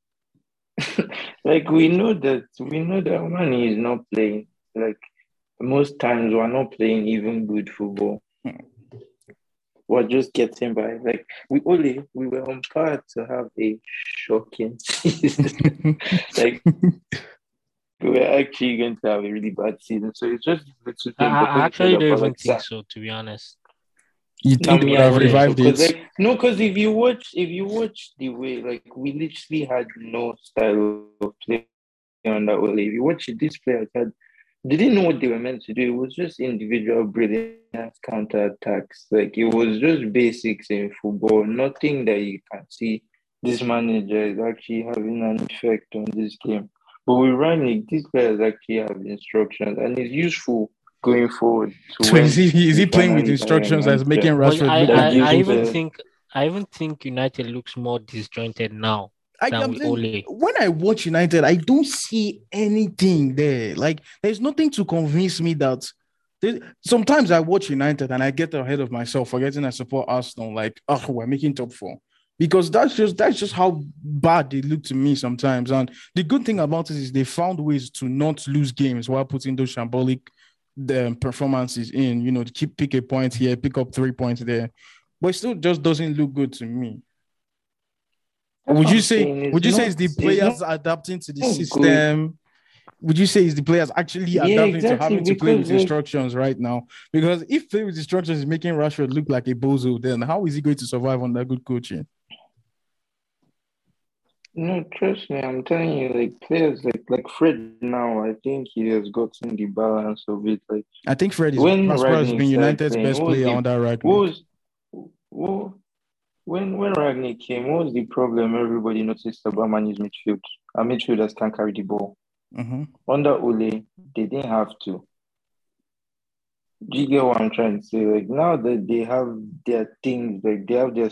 Like we know that Mane is not playing. Like most times we're not playing even good football. We're just getting by. Like we were on par to have a shocking season. Like we're actually going to have a really bad season. So it's just I actually don't even think so, to be honest. You think they would have revived it? Because if you watch the way, like, we literally had no style of play on that Ole. If you watch it, these players they didn't know what they were meant to do. It was just individual brilliance, counter attacks. Like it was just basics in football. Nothing that you can see this manager is actually having an effect on this game. But with Rangnick, these players actually have instructions, and it's useful going forward. So is he playing with instructions as making Rashford? I even think United looks more disjointed now than with Ole. When I watch United, I don't see anything there. Like there's nothing to convince me that Sometimes I watch United and I get ahead of myself, forgetting I support Arsenal. Like, oh, we're making top four. Because that's just how bad they look to me sometimes. And the good thing about it is they found ways to not lose games while putting those shambolic performances in, to pick a point here, pick up 3 points there. But it still just doesn't look good to me. That's Would what you I'm say saying. would you say it's the players Not adapting to the good. system? Would you say it's the players actually Yeah, adapting to exactly. having to play with Because like instructions right now? Because if play with instructions is making Rashford look like a bozo, then how is he going to survive under good coaching? no, trust me, I'm telling you, like players like Fred now, I think he has gotten the balance of it. Like I think when Rashford has Ragnick been started United's playing, best player under what Ragnick. was who, when Ragnick came, what was the problem everybody noticed about Man's midfield? Our midfielders can't carry the ball. Mm-hmm. Under Ole, they didn't have to. Do you get what I'm trying to say? Like now that they have their things, like they have their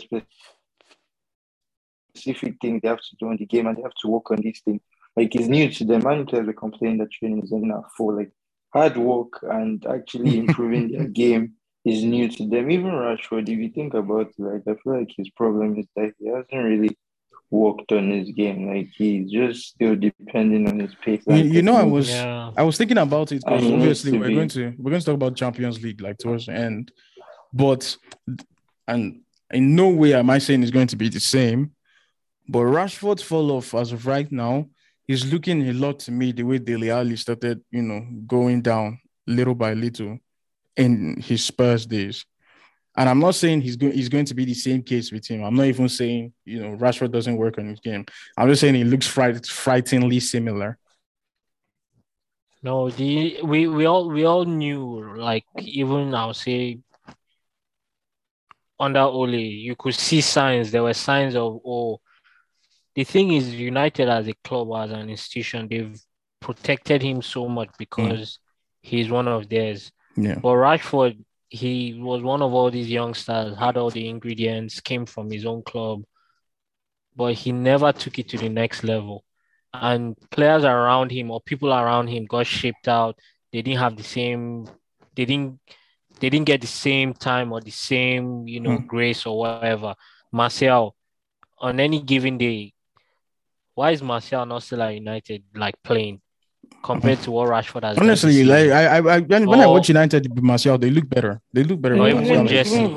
specific thing they have to do in the game and they have to work on these things. Like it's new to them. Many players were complaining that training is enough for like hard work and actually improving their game is new to them. Even Rashford, if you think about it, like I feel like his problem is that he hasn't really worked on his game. Like he's just still depending on his pace You, and you know, I technique. was Yeah. I was thinking about it And because he needs obviously to we're going to talk about Champions League like towards the end, but and in no way am I saying it's going to be the same. But Rashford's fall off as of right now is looking a lot to me the way Dele Alli started, going down little by little in his Spurs days. And I'm not saying he's going to be the same case with him. I'm not even saying, Rashford doesn't work on his game. I'm just saying he looks frighteningly similar. No, we all knew, like, even I'll say under Ole, you could see signs. There were signs of, oh, the thing is, United as a club, as an institution, they've protected him so much Mm, because he's one of theirs. yeah. But Rashford, he was one of all these youngsters, had all the ingredients, came from his own club, but he never took it to the next level. And players around him or people around him got shipped out. They didn't have the same, they didn't they didn't get the same time or the same, Mm. grace or whatever. Martial, on any given day, why is Martial not still at United, like playing compared to what Rashford has done this Honestly, like season? when I watch Or United with Martial, they look better. They look better or when even Martial is Jesse. playing.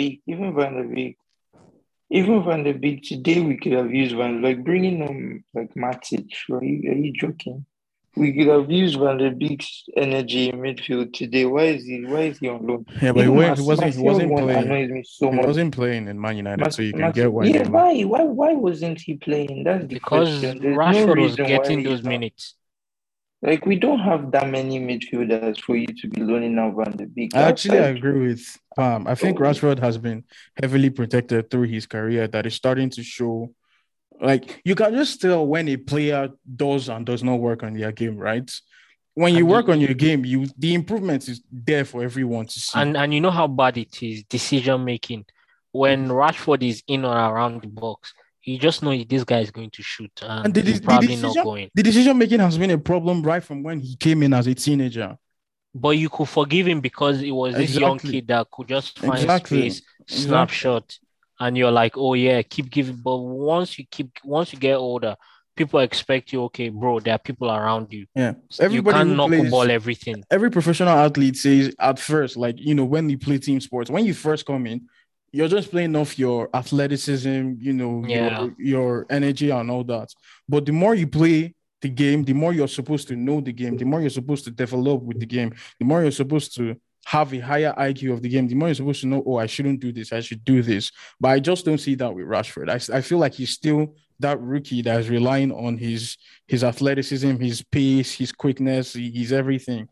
Even Van de Beek today, we could have used like bringing like Matic. Are you joking? We could have used Van de Beek's energy in midfield today. Why is he on loan? Yeah, but Even he Martial wasn't one playing. annoys me so He much. wasn't playing in Man United, so you can get why they Yeah, were. why wasn't he playing? That's the Because question. There's no Rashford was reason why getting he's those not. minutes. Like we don't have that many midfielders for you to be loaning out Van de Beek. I Outside, agree with Pam. I think oh, Rashford has been heavily protected through his career that is starting to show. Like you can just tell when a player does and does not work on their game, right? When you And work on the, your game, the improvement is there for everyone to see. and you know how bad it is, decision making. When Rashford is in or around the box, you just know this guy is going to shoot And and the, he's the probably not decision going. the decision making has been a problem right from when he came in as a teenager. But you could forgive him because it was this young Exactly. kid that could just find Exactly. space, Exactly. snapshot, and you're like, oh yeah, keep giving. But once you get older, people expect you, okay, bro, there are people around you. Yeah. You Everybody can't who plays knuckleball everything. every professional athlete says at first, like, when you play team sports, when you first come in, you're just playing off your athleticism, Yeah. your energy and all that. But the more you play the game, the more you're supposed to know the game, the more you're supposed to develop with the game, the more you're supposed to have a higher IQ of the game, the more you're supposed to know, oh, I shouldn't do this, I should do this. But I just don't see that with Rashford. I feel like he's still that rookie that is relying on his athleticism, his pace, his quickness, his everything.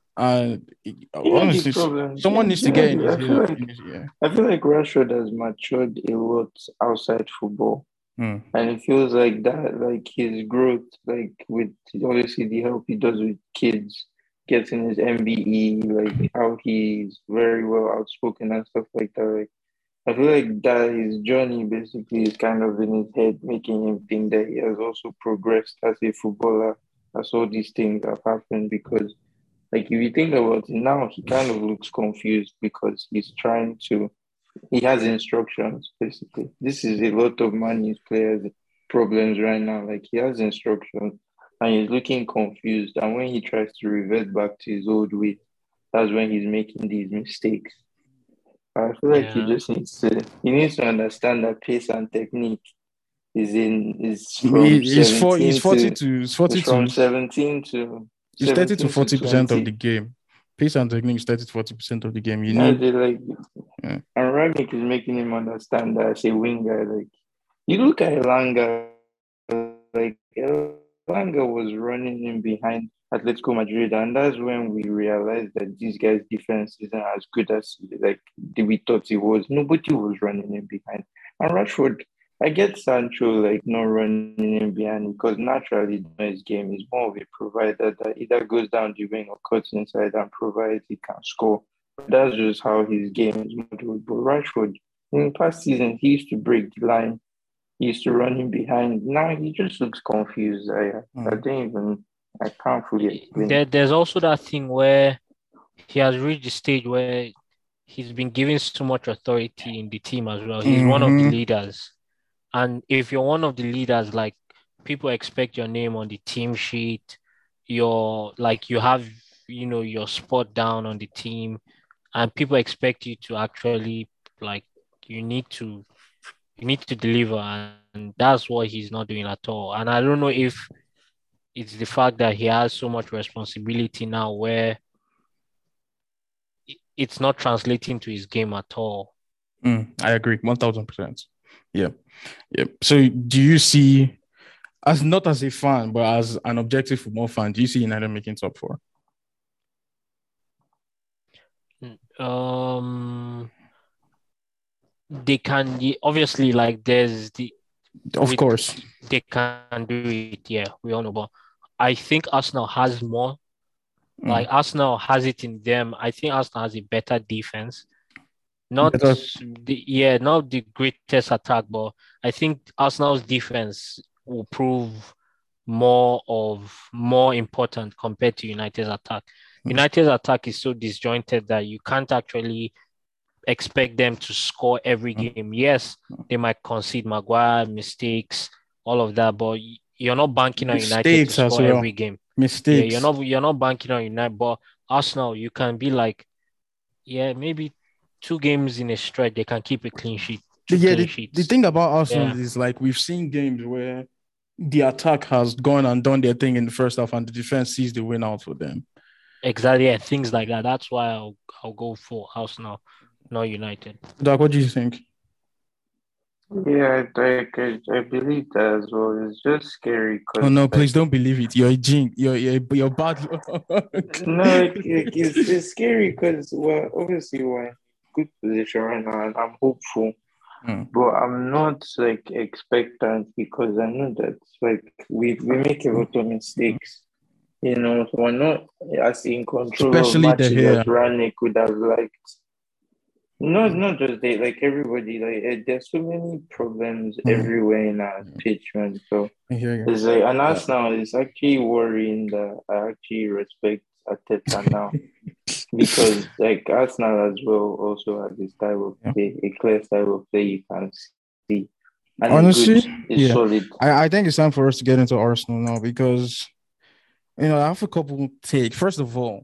the Honestly, problem. someone needs to get in his I feel head. like Rashford has matured a lot outside football. Hmm. And it feels like that, like his growth, like with obviously the help he does with kids, getting his MBE, like how he's very well outspoken and stuff like that. Like, I feel like that his journey basically is kind of in his head, making him think that he has also progressed as a footballer, as all these things have happened because Like if you think about it now, he kind of looks confused because he has instructions basically. This is a lot of Man U's players' problems right now. Like he has instructions and he's looking confused. And when he tries to revert back to his old way, that's when he's making these mistakes. I feel like Yeah. he needs to understand that pace and technique is from It's 17 40 to to 40 it's from to 17 to it's 30 to 17 to 40% of the 20. game. Pace and technique is 30 to 40% of the game. You Yeah, need they like yeah. and Ragnick is making him understand that as a winger, like you look at Elanga, like Elanga was running in behind Atletico Madrid, and that's when we realized that this guy's defense isn't as good as like we thought it was. Nobody was running in behind. And Rashford, I get Sancho like not running in behind because naturally his game is more of a provider that either goes down the wing or cuts inside and provides he can score. That's just how his game is modeled. But Rashford, in the past season, he used to break the line. He used to run in behind. Now he just looks confused. I don't even, I can't fully explain it. There's also that thing where he has reached the stage where he's been given so much authority in the team as well. He's one of the leaders. And if you're one of the leaders, like people expect your name on the team sheet, you're like you have, your spot down on the team, and people expect you to actually like you need to deliver, and that's what he's not doing at all. And I don't know if it's the fact that he has so much responsibility now where it's not translating to his game at all. I agree 1000%. Yeah. So do you see, as not as a fan, but as an objective football fan, do you see United making top four? They can obviously like there's the Of course they can do it. Yeah, we all know, but I think Arsenal has more. Like Arsenal has it in them. I think Arsenal has a better defense. Not the greatest attack, but I think Arsenal's defense will prove more important compared to United's attack. United's attack is so disjointed that you can't actually expect them to score every game. Yes, they might concede Maguire, mistakes, all of that, but you're not banking on United to score every game. Mistakes. Yeah, you're not banking on United, but Arsenal, you can be like, maybe 2 games in a stretch, they can keep a clean sheet. The thing about Arsenal is like we've seen games where the attack has gone and done their thing in the first half and the defense sees the win out for them. Exactly, yeah, things like that. That's why I'll go for Arsenal, not United. Doc, what do you think? Yeah, I believe that as well. It's just scary. Oh no, please don't believe it. You're a jinx. You're bad. No, it's scary because obviously we're in a good position right now, and I'm hopeful. But I'm not like expectant because I know that like we make a lot of mistakes. We're not as in control especially of matches as Ranić would have liked. Not just they, like everybody, like there's so many problems everywhere in our pitch, man. So it's like, and Arsenal is actually worrying that I actually respect Arteta now because like Arsenal as well also has this style of play, a clear style of play you can see. And honestly, it's solid. I think it's time for us to get into Arsenal now because I have a couple takes. First of all,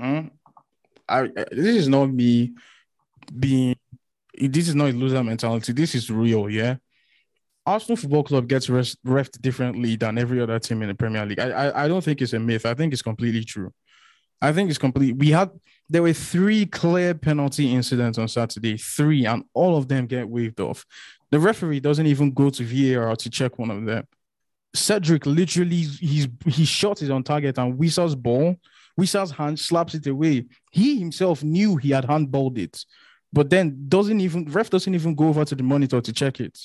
this is not me this is not a loser mentality. This is real, yeah. Arsenal Football Club gets refed differently than every other team in the Premier League. I don't think it's a myth. I think it's completely true. I think it's complete. There were 3 clear penalty incidents on Saturday, 3, and all of them get waved off. The referee doesn't even go to VAR to check one of them. Cedric literally, he shot his on target and Wissa's hand slaps it away. He himself knew he had handballed it, but then ref doesn't even go over to the monitor to check it.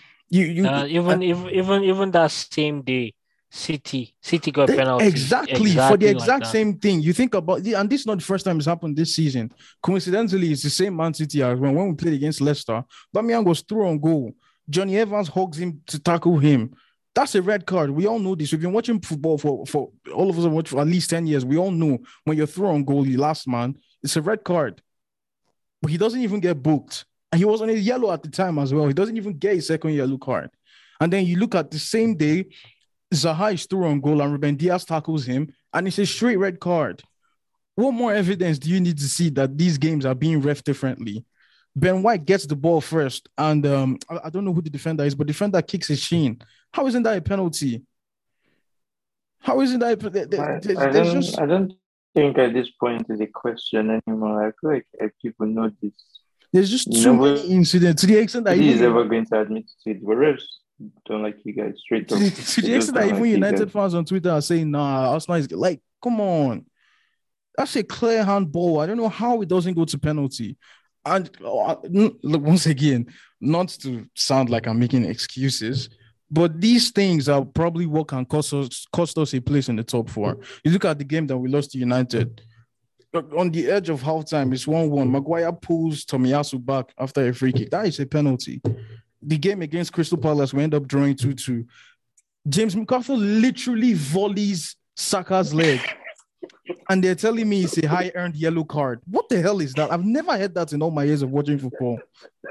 Even that same day, City got penalty exactly for the exact same thing. You think about it, and this is not the first time it's happened this season. Coincidentally, it's the same Man City as when we played against Leicester. Aubameyang was through on goal. Johnny Evans hugs him to tackle him. That's a red card. We all know this. We've been watching football for all of us have watched for at least 10 years. We all know when you're through on goal, you last man, it's a red card. But he doesn't even get booked. And he was on a yellow at the time as well. He doesn't even get a second yellow card. And then you look at the same day, Zaha is through on goal and Ruben Diaz tackles him, and it's a straight red card. What more evidence do you need to see that these games are being ref differently? Ben White gets the ball first, and I don't know who the defender is, but the defender kicks his shin. How isn't that a penalty? How isn't that? I don't think at this point is a question anymore. I feel like people know this. There's just too many incidents to the extent that he is ever going to admit to it. The refs don't like you guys straight up. To the extent that even United fans on Twitter are saying, "Nah, Arsenal is like, come on, that's a clear handball. I don't know how it doesn't go to penalty." And look, once again, not to sound like I'm making excuses, but these things are probably what can cost us a place in the top four. You look at the game that we lost to United. On the edge of halftime, it's 1-1. Maguire pulls Tomiyasu back after a free kick. That is a penalty. The game against Crystal Palace, we end up drawing 2-2. James McArthur literally volleys Saka's leg. And they're telling me it's a high-earned yellow card. What the hell is that? I've never heard that in all my years of watching football.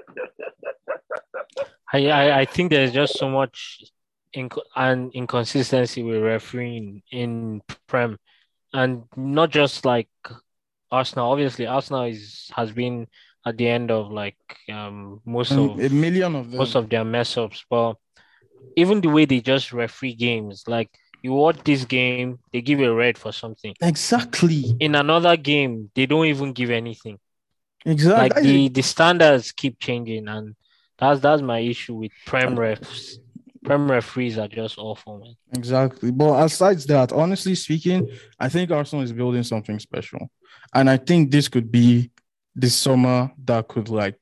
I think there's just so much inconsistency with refereeing in Prem. And not just like Arsenal. Obviously, Arsenal has been at the end of like most of a million of them. Most of their mess ups. But even the way they just referee games, like you watch this game, they give a red for something. Exactly. In another game, they don't even give anything. Exactly. Like the standards keep changing, and that's my issue with Prem refs. Prem referees are just awful, man. Exactly. But aside that, honestly speaking, I think Arsenal is building something special. And I think this could be the summer that could like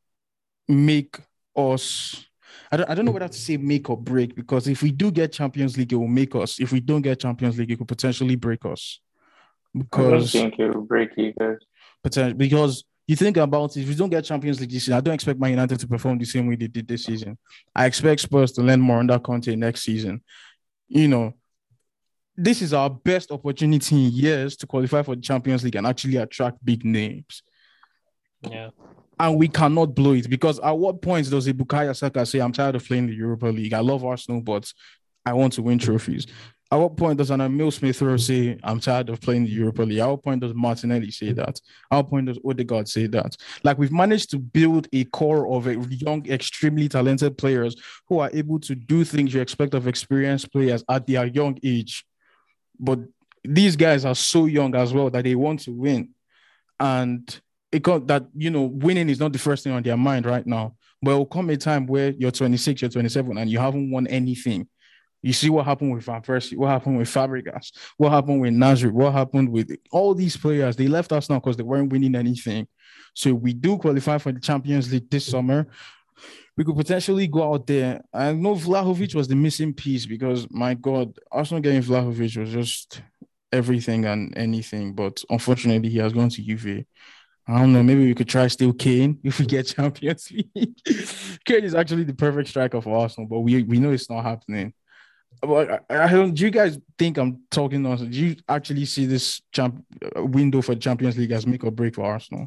make us. I don't know whether to say make or break, because if we do get Champions League, it will make us. If we don't get Champions League, it could potentially break us. Because I don't think it will break you guys. Because you think about it, if we don't get Champions League this season, I don't expect Man United to perform the same way they did this season. I expect Spurs to learn more under Conte next season. You know, this is our best opportunity in years to qualify for the Champions League and actually attract big names. Yeah. And we cannot blow it, because at what point does a Bukayo Saka say, I'm tired of playing the Europa League? I love Arsenal, but I want to win trophies. At what point does an Emil Smith-Rowe say, I'm tired of playing the Europa League? At what point does Martinelli say that? At what point does Odegaard say that? Like, we've managed to build a core of young, extremely talented players who are able to do things you expect of experienced players at their young age. But these guys are so young as well that they want to win. And it got that, winning is not the first thing on their mind right now. But it will come a time where you're 26, you're 27, and you haven't won anything. You see what happened with Van Persie, what happened with Fabregas, what happened with Nasri, what happened with all these players. They left us now because they weren't winning anything. So we do qualify for the Champions League this summer. We could potentially go out there. I know Vlahovic was the missing piece, because, my God, Arsenal getting Vlahovic was just everything and anything. But unfortunately, he has gone to Juve. I don't know. Maybe we could try still Kane if we get Champions League. Kane is actually the perfect striker for Arsenal, but we know it's not happening. But do you guys think I'm talking nonsense? Do you actually see this window for the Champions League as make or break for Arsenal?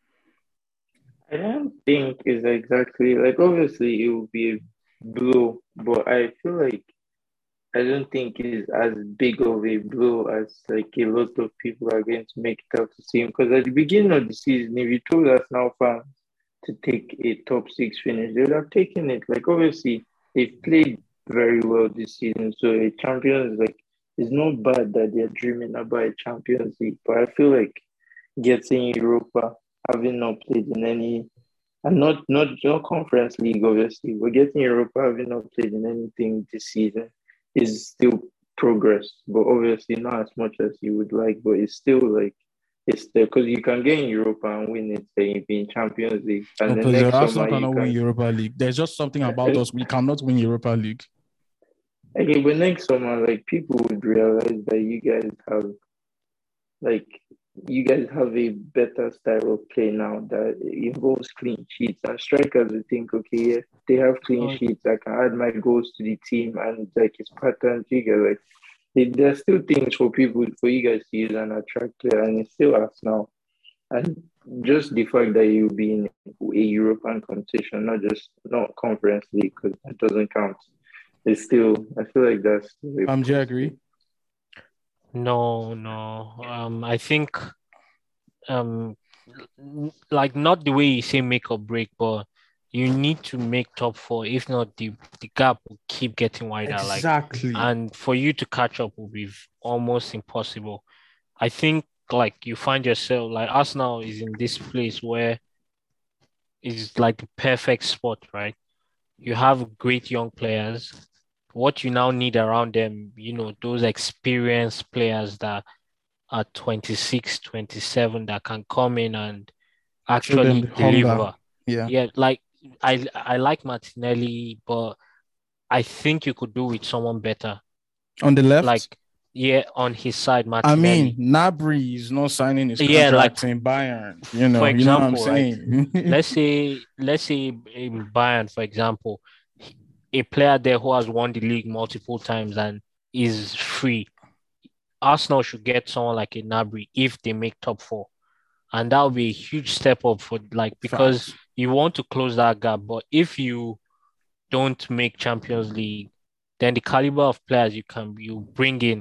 I don't think it's exactly like, obviously it will be a blow, but I feel like I don't think it's as big of a blow as like a lot of people are going to make it out to see him. Because at the beginning of the season, if you told us now fans to take a top 6 finish, they would have taken it. Like, obviously they've played very well this season, so a Champions, like, it's not bad that they're dreaming about a Champions League. But I feel like getting Europa, having not played in any, and not Conference League, obviously, but getting Europa, having not played in anything this season, is still progress. But obviously not as much as you would like, but it's still like, it's there, because you can get in Europa and win it, say, in Champions League. And because the Arsenal cannot win Europa League. There's just something about us. We cannot win Europa League. Okay, but next summer, like, people would realize that you guys have, like, you guys have a better style of play now that involves clean sheets. And strikers will think, okay, yeah, they have clean Oh, sheets. I can add my goals to the team and like it's pattern figure. Like there's still things for you guys to use and attract player, and it still has now. And just the fact that you'll be in a European competition, not conference league, because that doesn't count. It's still, I feel like that's still a Do you plus. agree? no. I think like not the way you say make or break, but you need to make top four. If not, the gap will keep getting wider. Like, Exactly. and for you to catch up will be almost impossible. I think like you find yourself like Arsenal is in this place where it's like the perfect spot, right? You have great young players. What you now need around them, those experienced players that are 26, 27 that can come in and Show them actually the hunger. deliver. Yeah. Yeah, like I like Martinelli, but I think you could do with someone better. On the left, Like, yeah, on his side, I Martinelli. mean, Nabry is not signing his Yeah, contract like in Bayern. for You know what I'm example, right? saying? Let's say in Bayern, for example, a player there who has won the league multiple times and is free. Arsenal should get someone like a Gnabry if they make top four. And that would be a huge step up for because Facts. you want to close that gap. But if you don't make Champions League, then the caliber of players you bring in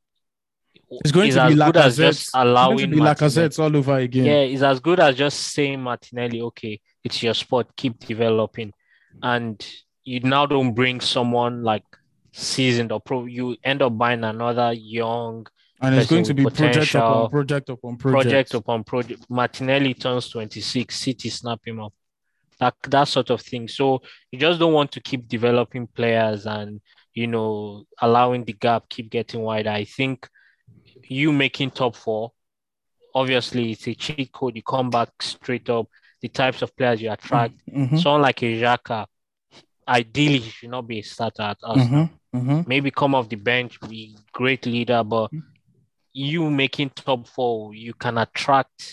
It's going is to be as good as just Lacazette. It's going to allowing be Martinelli. Lacazette all over again. Yeah, it's as good as just saying Martinelli, okay, it's your spot, keep developing. And you now don't bring someone like seasoned or pro, you end up buying another young And it's person going to with be project upon potential, project upon project project. upon project. Martinelli turns 26, City snap him up. That sort of thing. So you just don't want to keep developing players and allowing the gap keep getting wider. I think you making top four, obviously it's a cheat code. You come back straight up. The types of players you attract. Mm-hmm. Someone like a Xhaka, ideally he should not be a starter at Arsenal. Mm-hmm. Maybe come off the bench, be great leader, but you making top four, you can attract,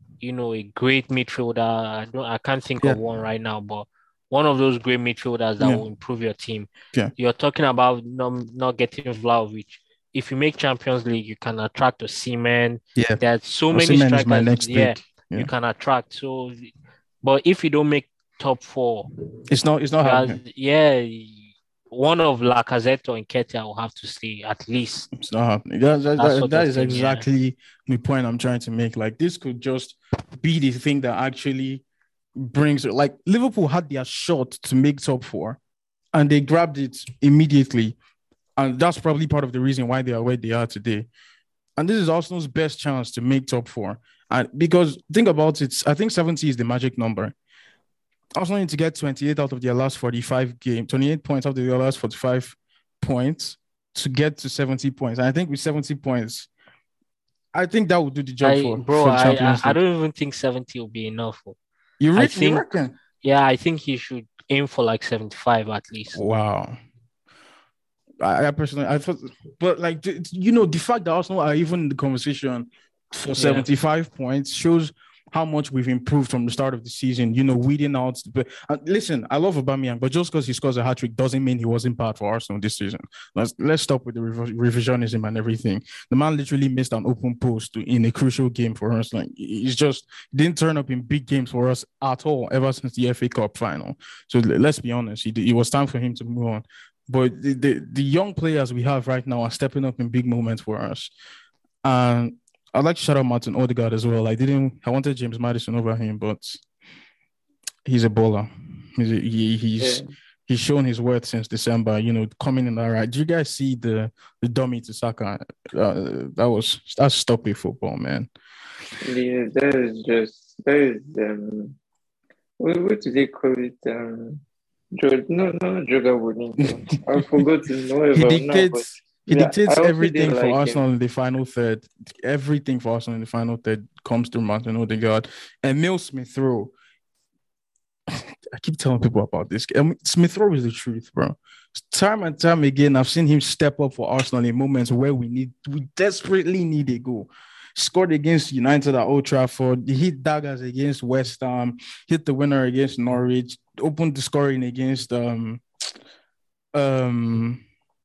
a great midfielder. I can't think Yeah. of one right now, but one of those great midfielders that Yeah. will improve your team. Yeah. You're talking about not getting Vlahovic. If you make Champions League, you can attract Osimhen. Yeah. There's so many Osimhen is my strikers. next Yeah, pick. Yeah. you can attract. So, but if you don't make top four, It's not happening. one of Lacazette or Nketiah will have to stay at least. It's not happening. sort That of is thing, exactly the point I'm trying to make. Like, this could just be the thing that actually brings it. Like, Liverpool had their shot to make top four and they grabbed it immediately. And that's probably part of the reason why they are where they are today. And this is Arsenal's best chance to make top four. And because think about it, I think 70 is the magic number. Arsenal need to get 28 out of their last 45 games, 28 points out of their last 45 points to get to 70 points. And I think with 70 points, I think that would do the job for the Champions League. I don't even think 70 will be enough. You reckon? Yeah, I think he should aim for like 75 at least. Wow. I personally, I thought, but like, the fact that Arsenal are even in the conversation for 75 points shows how much we've improved from the start of the season, weeding out. But listen, I love Aubameyang, but just because he scores a hat-trick doesn't mean he wasn't bad for Arsenal this season. Let's stop with the revisionism and everything. The man literally missed an open post in a crucial game for us. Like, he didn't turn up in big games for us at all ever since the FA Cup final. So let's be honest, it was time for him to move on. But the young players we have right now are stepping up in big moments for us. And I'd like to shout out Martin Odegaard as well. I wanted James Maddison over him, but he's a baller. He's shown his worth since December, coming in that right. Do you guys see the dummy to Saka? That's stoppy football, man. Yeah, that is what do they call it? Joga Wellington. I forgot his name. He dictates everything for Arsenal him. in the final third. Everything for Arsenal in the final third comes through Martin Odegaard. And Emile Smith-Rowe. I keep telling people about this. Smith-Rowe is the truth, bro. Time and time again, I've seen him step up for Arsenal in moments where we desperately need a goal. scored against United at Old Trafford. He hit daggers against West Ham, hit the winner against Norwich, opened the scoring against um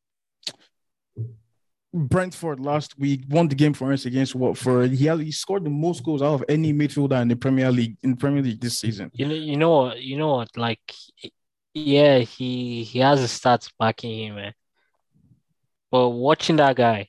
Brentford last week, won the game for us against Watford. He scored the most goals out of any midfielder in the Premier League this season. You know what? Like, yeah, he has the stats backing him, man. But watching that guy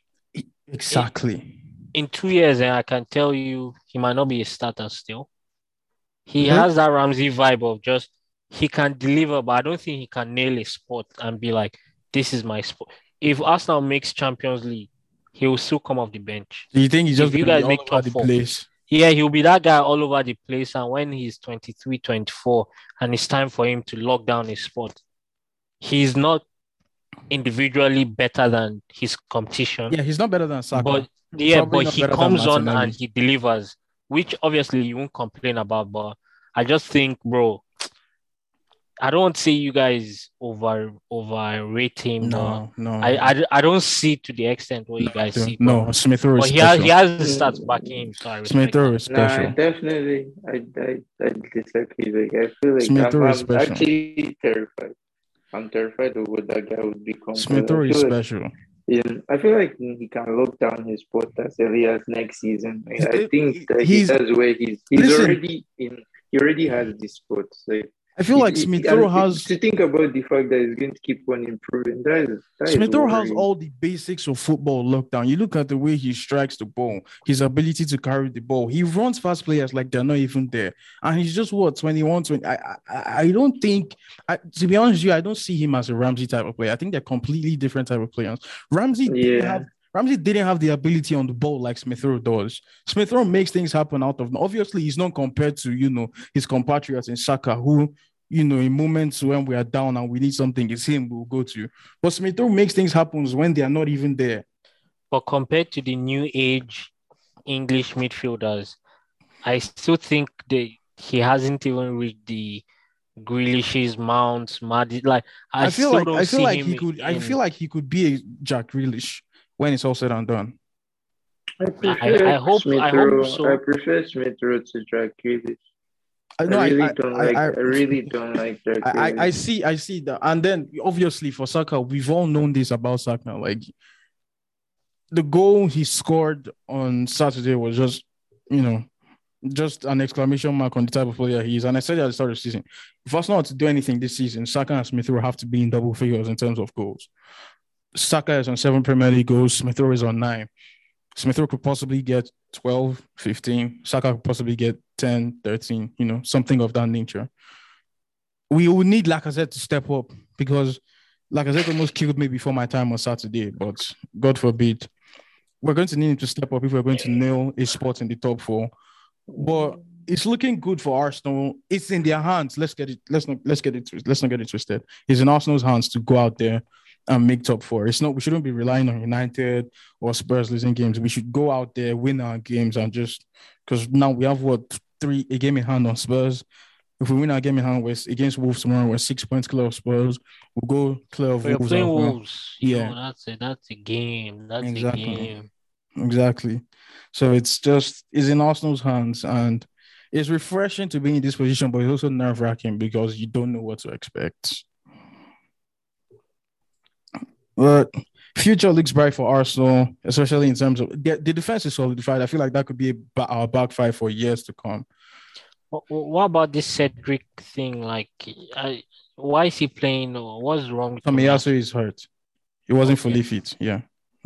Exactly. in 2 years, and I can tell you, he might not be a starter still. He Mhm. has that Ramsey vibe of just he can deliver, but I don't think he can nail a spot and be like, "This is my spot." If Arsenal makes Champions League, he will still come off the bench. Do you think he's just If you going to be guys all make over top the four, place? yeah, he'll be that guy all over the place. And when he's 23, 24, and it's time for him to lock down his spot, he's not individually better than his competition. Yeah, he's not better than Saka. But Probably not he better than comes on Martinelli. and he delivers, which obviously you won't complain about. But I just think, bro, I don't say you guys overrate him, but No. I don't see to the extent what you guys see. No, Smith Rowe is But special. he has the stats backing him, so I Smith respect Rowe that. is Nah, special. definitely. I disagree. Like, I feel like Smith Rowe is I'm special. actually terrified. I'm terrified of what that guy would become. Smith Rowe is special. I feel like he can lock down his spot as early as next season. I think that He's- that's where he's listen. already in. He already has this spot. So I feel like Smith Rowe has to think about the fact that he's going to keep on improving. That is Smith Rowe has worrying. all the basics of football locked down. You look at the way he strikes the ball, his ability to carry the ball. He runs fast players like they're not even there. And he's just 21, 20. I don't think, to be honest with you, I don't see him as a Ramsey type of player. I think they're completely different type of players. Ramsey didn't have the ability on the ball like Smith Rowe does. Smith Rowe makes things happen out of. Obviously, he's not compared to his compatriots in Saka, who in moments when we are down and we need something, it's him we'll go to. But Smith Rowe makes things happen when they are not even there. But compared to the new age English midfielders, I still think he hasn't even reached the Grealish's, Mounts, Maddy. Like I feel like he could be a Jack Grealish when it's all said and done. I hope so. I prefer Smith Rowe to Jack Grealish. I really don't like Jack Grealish. I see that. And then obviously for Saka, we've all known this about Saka. Like the goal he scored on Saturday was just an exclamation mark on the type of player he is. And I said at the start of the season, if Arsenal to do anything this season, Saka and Smith Rowe have to be in double figures in terms of goals. Saka is on 7 Premier League goals. Smith Rowe is on 9. Smith Rowe could possibly get 12, 15. Saka could possibly get 10, 13, something of that nature. We will need Lacazette to step up because Lacazette almost killed me before my time on Saturday, but God forbid. We're going to need him to step up if we're going to nail a spot in the top 4. But it's looking good for Arsenal. It's in their hands. Let's not get it twisted. It's in Arsenal's hands to go out there and make top 4. It's not. We shouldn't be relying on United or Spurs losing games. We should go out there, win our games, and just because now we have a game in hand on Spurs. If we win our game in hand against Wolves tomorrow, we're 6 points clear of Spurs. We'll go clear of Wolves. Playing Wolves. Yeah, that's a game. That's exactly. a game. Exactly. So it's in Arsenal's hands, and it's refreshing to be in this position, but it's also nerve-wracking because you don't know what to expect. But future looks bright for Arsenal, especially in terms of the defense is solidified. I feel like that could be our back five for years to come. What about this Cedric thing? Like, why is he playing? What's wrong with Tomiyasu is hurt. He wasn't fully fit. Yeah.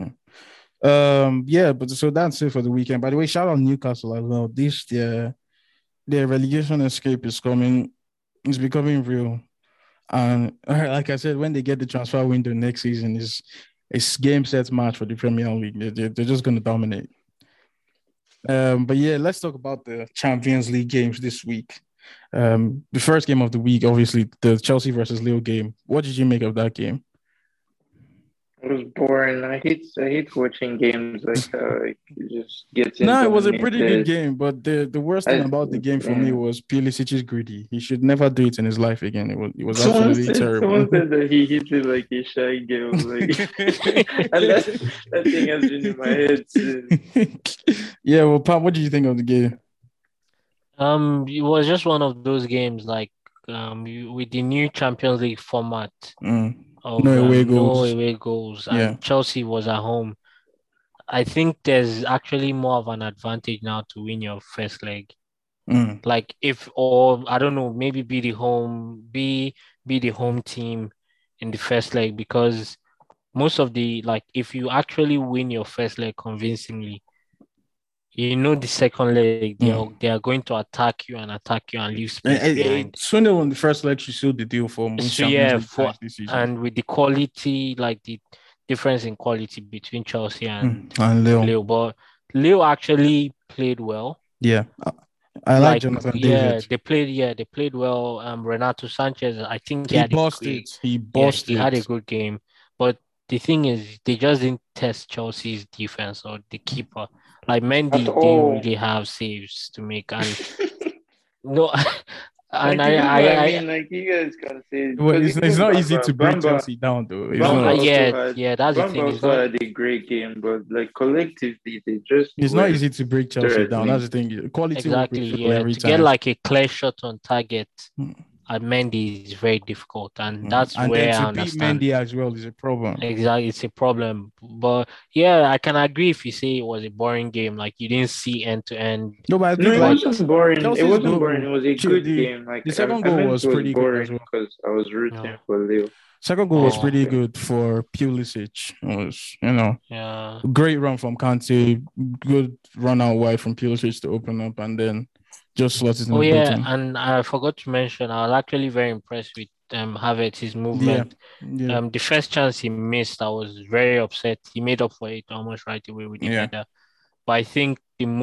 But so that's it for the weekend. By the way, shout out Newcastle as well. Their relegation escape is coming. It's becoming real. And like I said, when they get the transfer window next season, it's game set match for the Premier League. They're just going to dominate. But yeah, let's talk about the Champions League games this week. The first game of the week, obviously, the Chelsea versus Lille game. What did you make of that game? It was boring. I hate watching games like that. Like you just getting No, it was a pretty good dominated. game, but the worst thing I about the game for me yeah. was Pulisic is greedy. He should never do it in his life again. It was Someone absolutely said terrible. someone said that he hit it like a shy girl, like and that thing has been in my head since. Yeah, well, Pam, what did you think of the game? It was just one of those games like with the new Champions League format Mm. of No away no goals. away goals, Yeah. and Chelsea was at home. I think there's actually more of an advantage now to win your first leg. Mm. Like if, or I don't know, maybe be the home team in the first leg, because most of the, like, if you actually win your first leg convincingly, you know the second leg they are going to attack you and leave space behind. Swindle on the first leg, she sealed the deal for most So Champions yeah, League for ties this season. and with the quality, like the difference in quality between Chelsea and And Leo. Leo, but Leo actually played well. Yeah. I like Like, Jonathan yeah, David. they played well. Renato Sanchez, I think he He had a bossed great, it. He yeah, bossed he had a it. good game. But the thing is, they just didn't test Chelsea's defense or the keeper. Like At Mendy didn't all. really have saves to make, and no, and Like you know what I mean? Like you guys can say Well, because it's even not easy to break Bamba Chelsea down, though. It's no, not. yeah, that's the Bamba thing. It's also not had a great game, but like collectively they just It's not weren't easy to break Chelsea down. That's threatening. the thing. Quality will exactly, prevail yeah. every To get time. like a clear shot on target Mm. at Mendy is very difficult, and that's And then where I to beat understand. Mendy as well is a problem. Exactly, it's a problem. But yeah, I can agree if you say it was a boring game, like you didn't see end to end. No, but I No, think it like wasn't boring. It Chelsea's wasn't boring. goal, It was a good game. Like the second I goal meant was it was pretty good as boring well. because I was rooting No. for Leo. Second goal was Oh, pretty good for Pulisic. It was, yeah. great run from Kante, good run out wide from Pulisic to open up, and then just slot it in Oh the yeah, bottom. and I forgot to mention, I was actually very impressed with Havertz, his Yeah, movement. yeah, The first chance he missed, I was very upset. He made up for it almost right away with the yeah. header. But I think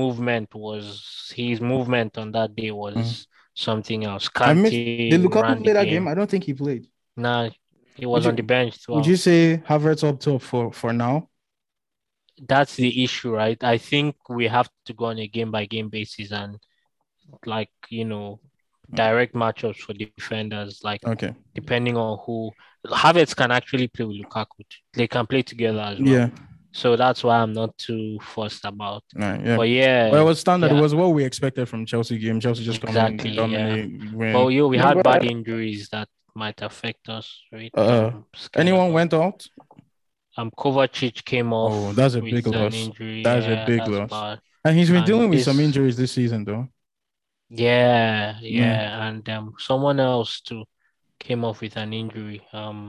his movement on that day Mm. was something else. I missed. Kante Did Lukaku ran play the that game? game. I don't think he played. Nah, he Would was on the you bench would throughout. you say Havertz up top for now? That's the issue, right? I think we have to go on a game by game basis and, like, direct matchups for defenders, like Okay. depending on who. Havertz can actually play with Lukaku. They can play together as well. Yeah. So that's why I'm not too fussed about. Right, yeah. But yeah, Well, it was standard. It yeah, was what we expected from Chelsea game. Chelsea just come in, exactly, yeah. dominate, win. But we No, had but bad injuries that might affect us, right? Anyone went out? Kovacic came off Oh, that's a big with an loss. injury. That's a Yeah, big that's loss. bad. And he's been And dealing with some this, injuries this season, though. yeah, Yeah. and someone else too came off with an injury.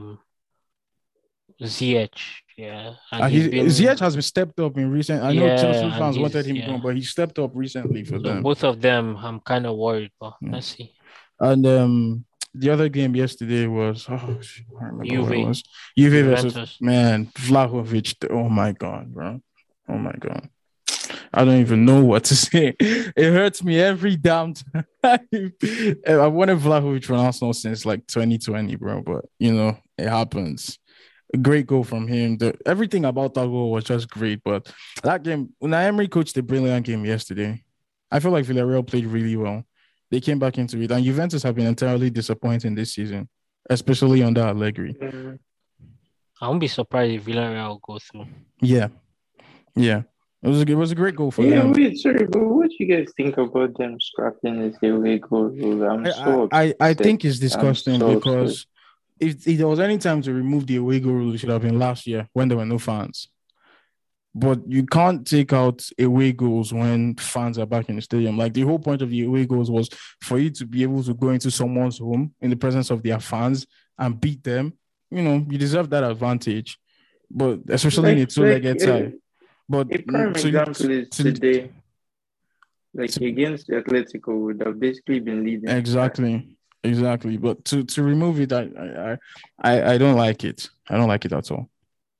Ziyech, yeah, and Ziyech has been stepped up in recent. I know Chelsea and fans wanted him yeah. gone, but he stepped up recently for So them. both of them, I'm kind of worried, but Yeah. let's see. And the other game yesterday was I can't remember what it was. Juve versus Vlahovic. Oh my god, bro! Oh my god! I don't even know what to say. It hurts me every damn time. I wanted Vlahovic from Arsenal since like 2020, bro. But it happens. A great goal from him. Everything about that goal was just great. But that game, Unai Emery coached a brilliant game yesterday. I feel like Villarreal played really well. They came back into it, and Juventus have been entirely disappointing this season, especially under Allegri. I won't be surprised if Villarreal go through. Yeah. It was a great goal for Yeah, them. wait, sorry, but what do you guys think about them scrapping this away goal rule? I think it's disgusting so because if there was any time to remove the away goal rule, it should have been last year when there were no fans. But you can't take out away goals when fans are back in the stadium. Like the whole point of the away goals was for you to be able to go into someone's home in the presence of their fans and beat them. You deserve that advantage. But especially in a two-legged side. But a prime example is today. Like against Atletico would have basically been leading. Exactly. But to remove it, I don't like it. I don't like it at all.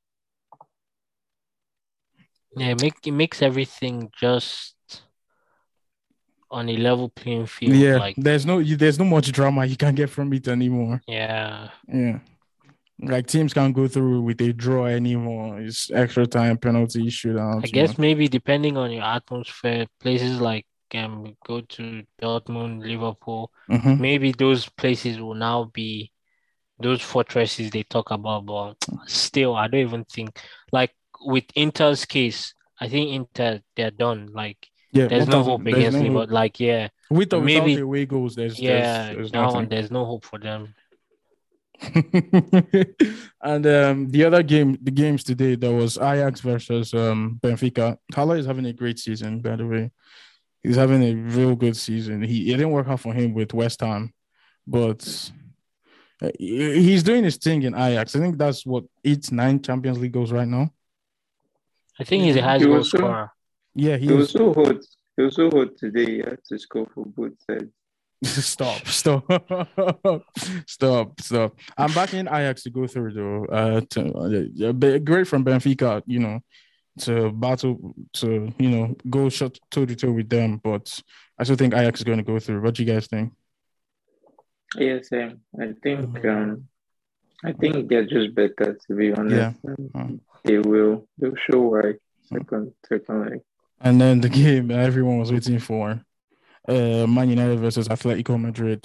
Yeah, it makes everything just on a level playing field. Yeah, like there's no much drama you can get from it anymore. Yeah. Like teams can't go through with a draw anymore. It's extra time, penalty, I shootouts. guess maybe depending on your atmosphere, places like go to Dortmund, Liverpool, Mm-hmm. maybe those places will now be those fortresses they talk about, but still, I don't even think like with Inter's case, I think Inter they're done. Like Yeah, there's no hope 1,000. There's against no Liverpool. hope. Like yeah, With but or without maybe away goals, yeah, there's that one nothing. there's no hope for them. And the other game, the games today, there was Ajax versus Benfica. Haller is having a great season, by the way. He's having a real good season. It didn't work out for him with West Ham, but he's doing his thing in Ajax. I think that's what 8, 9 Champions League goals right now. I think he's the He highest goal was so scorer. Yeah, he he was is. so hot. He was so hot today. He had to score for both sides. Stop. Stop. I'm backing Ajax to go through though. Great from Benfica, to battle to go shot toe to toe with them. But I still think Ajax is going to go through. What do you guys think? Yes, I think they're just better, to be honest. Yeah. They'll show why second leg. And then the game everyone was waiting for, Man United versus Atletico Madrid.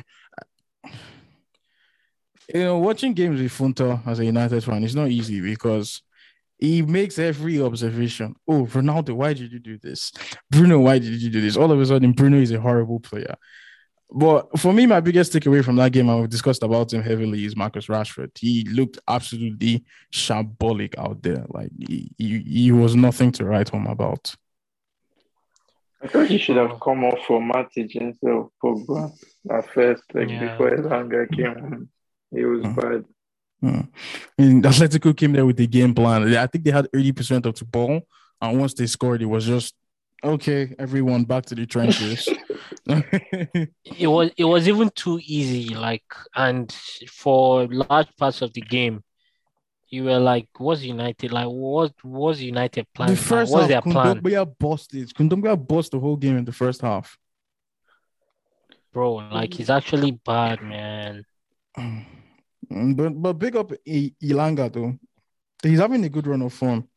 Watching games with Funta as a United fan is not easy because he makes every observation. Oh, Ronaldo, why did you do this? Bruno, why did you do this? All of a sudden, Bruno is a horrible player. But for me, my biggest takeaway from that game, and we've discussed about him heavily, is Marcus Rashford. He looked absolutely shambolic out there. Like he was nothing to write home about. I thought he should have come off for Matic instead of Pogba at first, before Elanga came on. It was bad. And Atletico came there with the game plan. I think they had 80% of the ball, and once they scored, it was just okay. Everyone back to the trenches. It was even too easy. And for large parts of the game, you were like, "What's United like? What was United plan? The first what's half, their plan?" Kondogbia bust the whole game in the first half. Bro, he's actually bad, man. But big up Ilanga though. He's having a good run of form.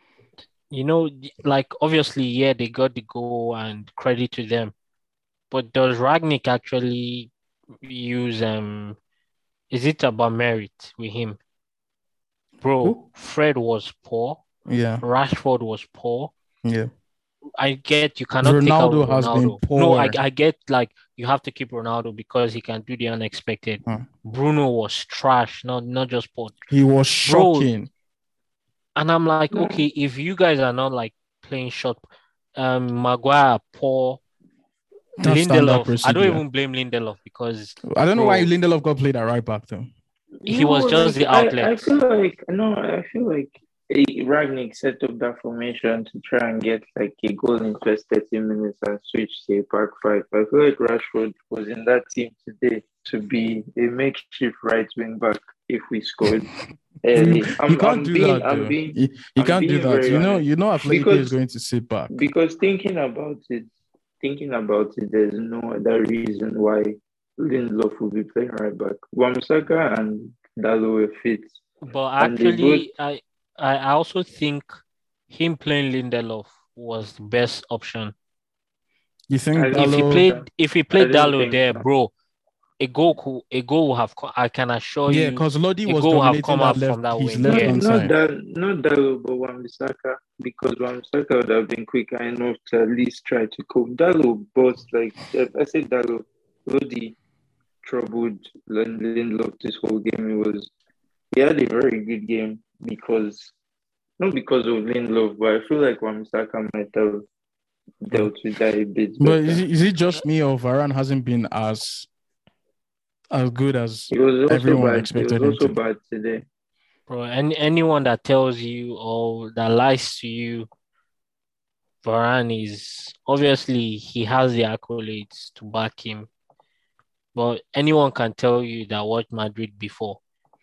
Obviously, yeah, they got the goal and credit to them. But does Ragnick actually use is it about merit with him? Bro, Who? Fred was poor. Yeah. Rashford was poor. Yeah. I get you cannot take out Ronaldo. Has been poor. No, I get you have to keep Ronaldo because he can do the unexpected. Bruno was trash, not just poor. He was shocking. And I'm like, okay, if you guys are not playing short, Maguire poor. Lindelof, I don't even blame Lindelof because I don't know why Lindelof got played at right back though. He was just the outlet. I feel like Ragnick set up that formation to try and get a goal in first 30 minutes and switch to a back five. I feel like Rashford was in that team today to be a makeshift right wing back if we scored early. You can't do that. You can't do that. Atletico is going to sit back. Because thinking about it, there's no other reason why Lindelof will be playing right back. Wan-Bissaka and Dalot will fit. But actually, I also think him playing Lindelof was the best option. You think if he played Dalot there, bro, a goal will have come. I can assure you. Yeah, because Lodi was dominating that left, from that wing. Not Dalot, but Wan-Bissaka, because Wan-Bissaka would have been quicker enough to at least try to cope. Dalot, but I said Dalot, Lodi troubled Lindelof this whole game. He had a very good game not because of Lindelof, but I feel like Wan-Bissaka might have dealt with that a bit. But is it just me or Varane hasn't been as good as everyone expected him to? It was also bad today. Bro, anyone that tells you or that lies to you, Varane is obviously he has the accolades to back him. But anyone can tell you that watched Madrid before.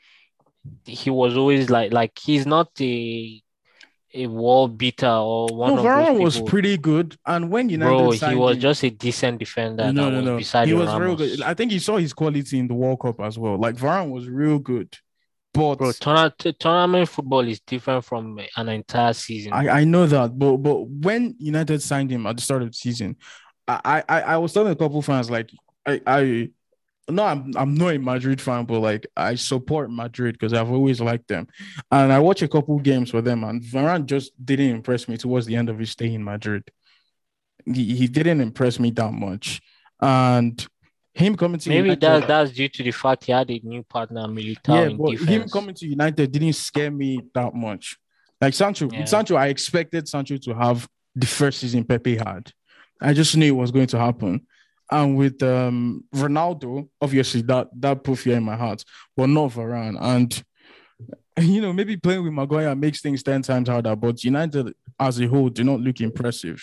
He was always like he's not a wall beater or one of Varane those people. was pretty good, and when United he was just a decent defender. Beside he was Ramos. real good. I think he saw his quality in the World Cup as well. Varane was real good. But Bro, tournament football is different from an entire season. I know that, but when United signed him at the start of the season, I was telling a couple fans like I no, I'm not a Madrid fan, but like I support Madrid because I've always liked them, and I watched a couple games for them, and Varane just didn't impress me towards the end of his stay in Madrid. He didn't impress me that much, and him coming to Maybe United, that's due to the fact he had a new partner, yeah, Militao, in but him defense. coming to United didn't scare me that much. Like Sancho, with Yeah. Sancho, I expected Sancho to have the first season Pepe had. I just knew it was going to happen. And with Ronaldo, obviously that put fear in my heart, but not Varane. And maybe playing with Maguire makes things 10 times harder. But United as a whole do not look impressive.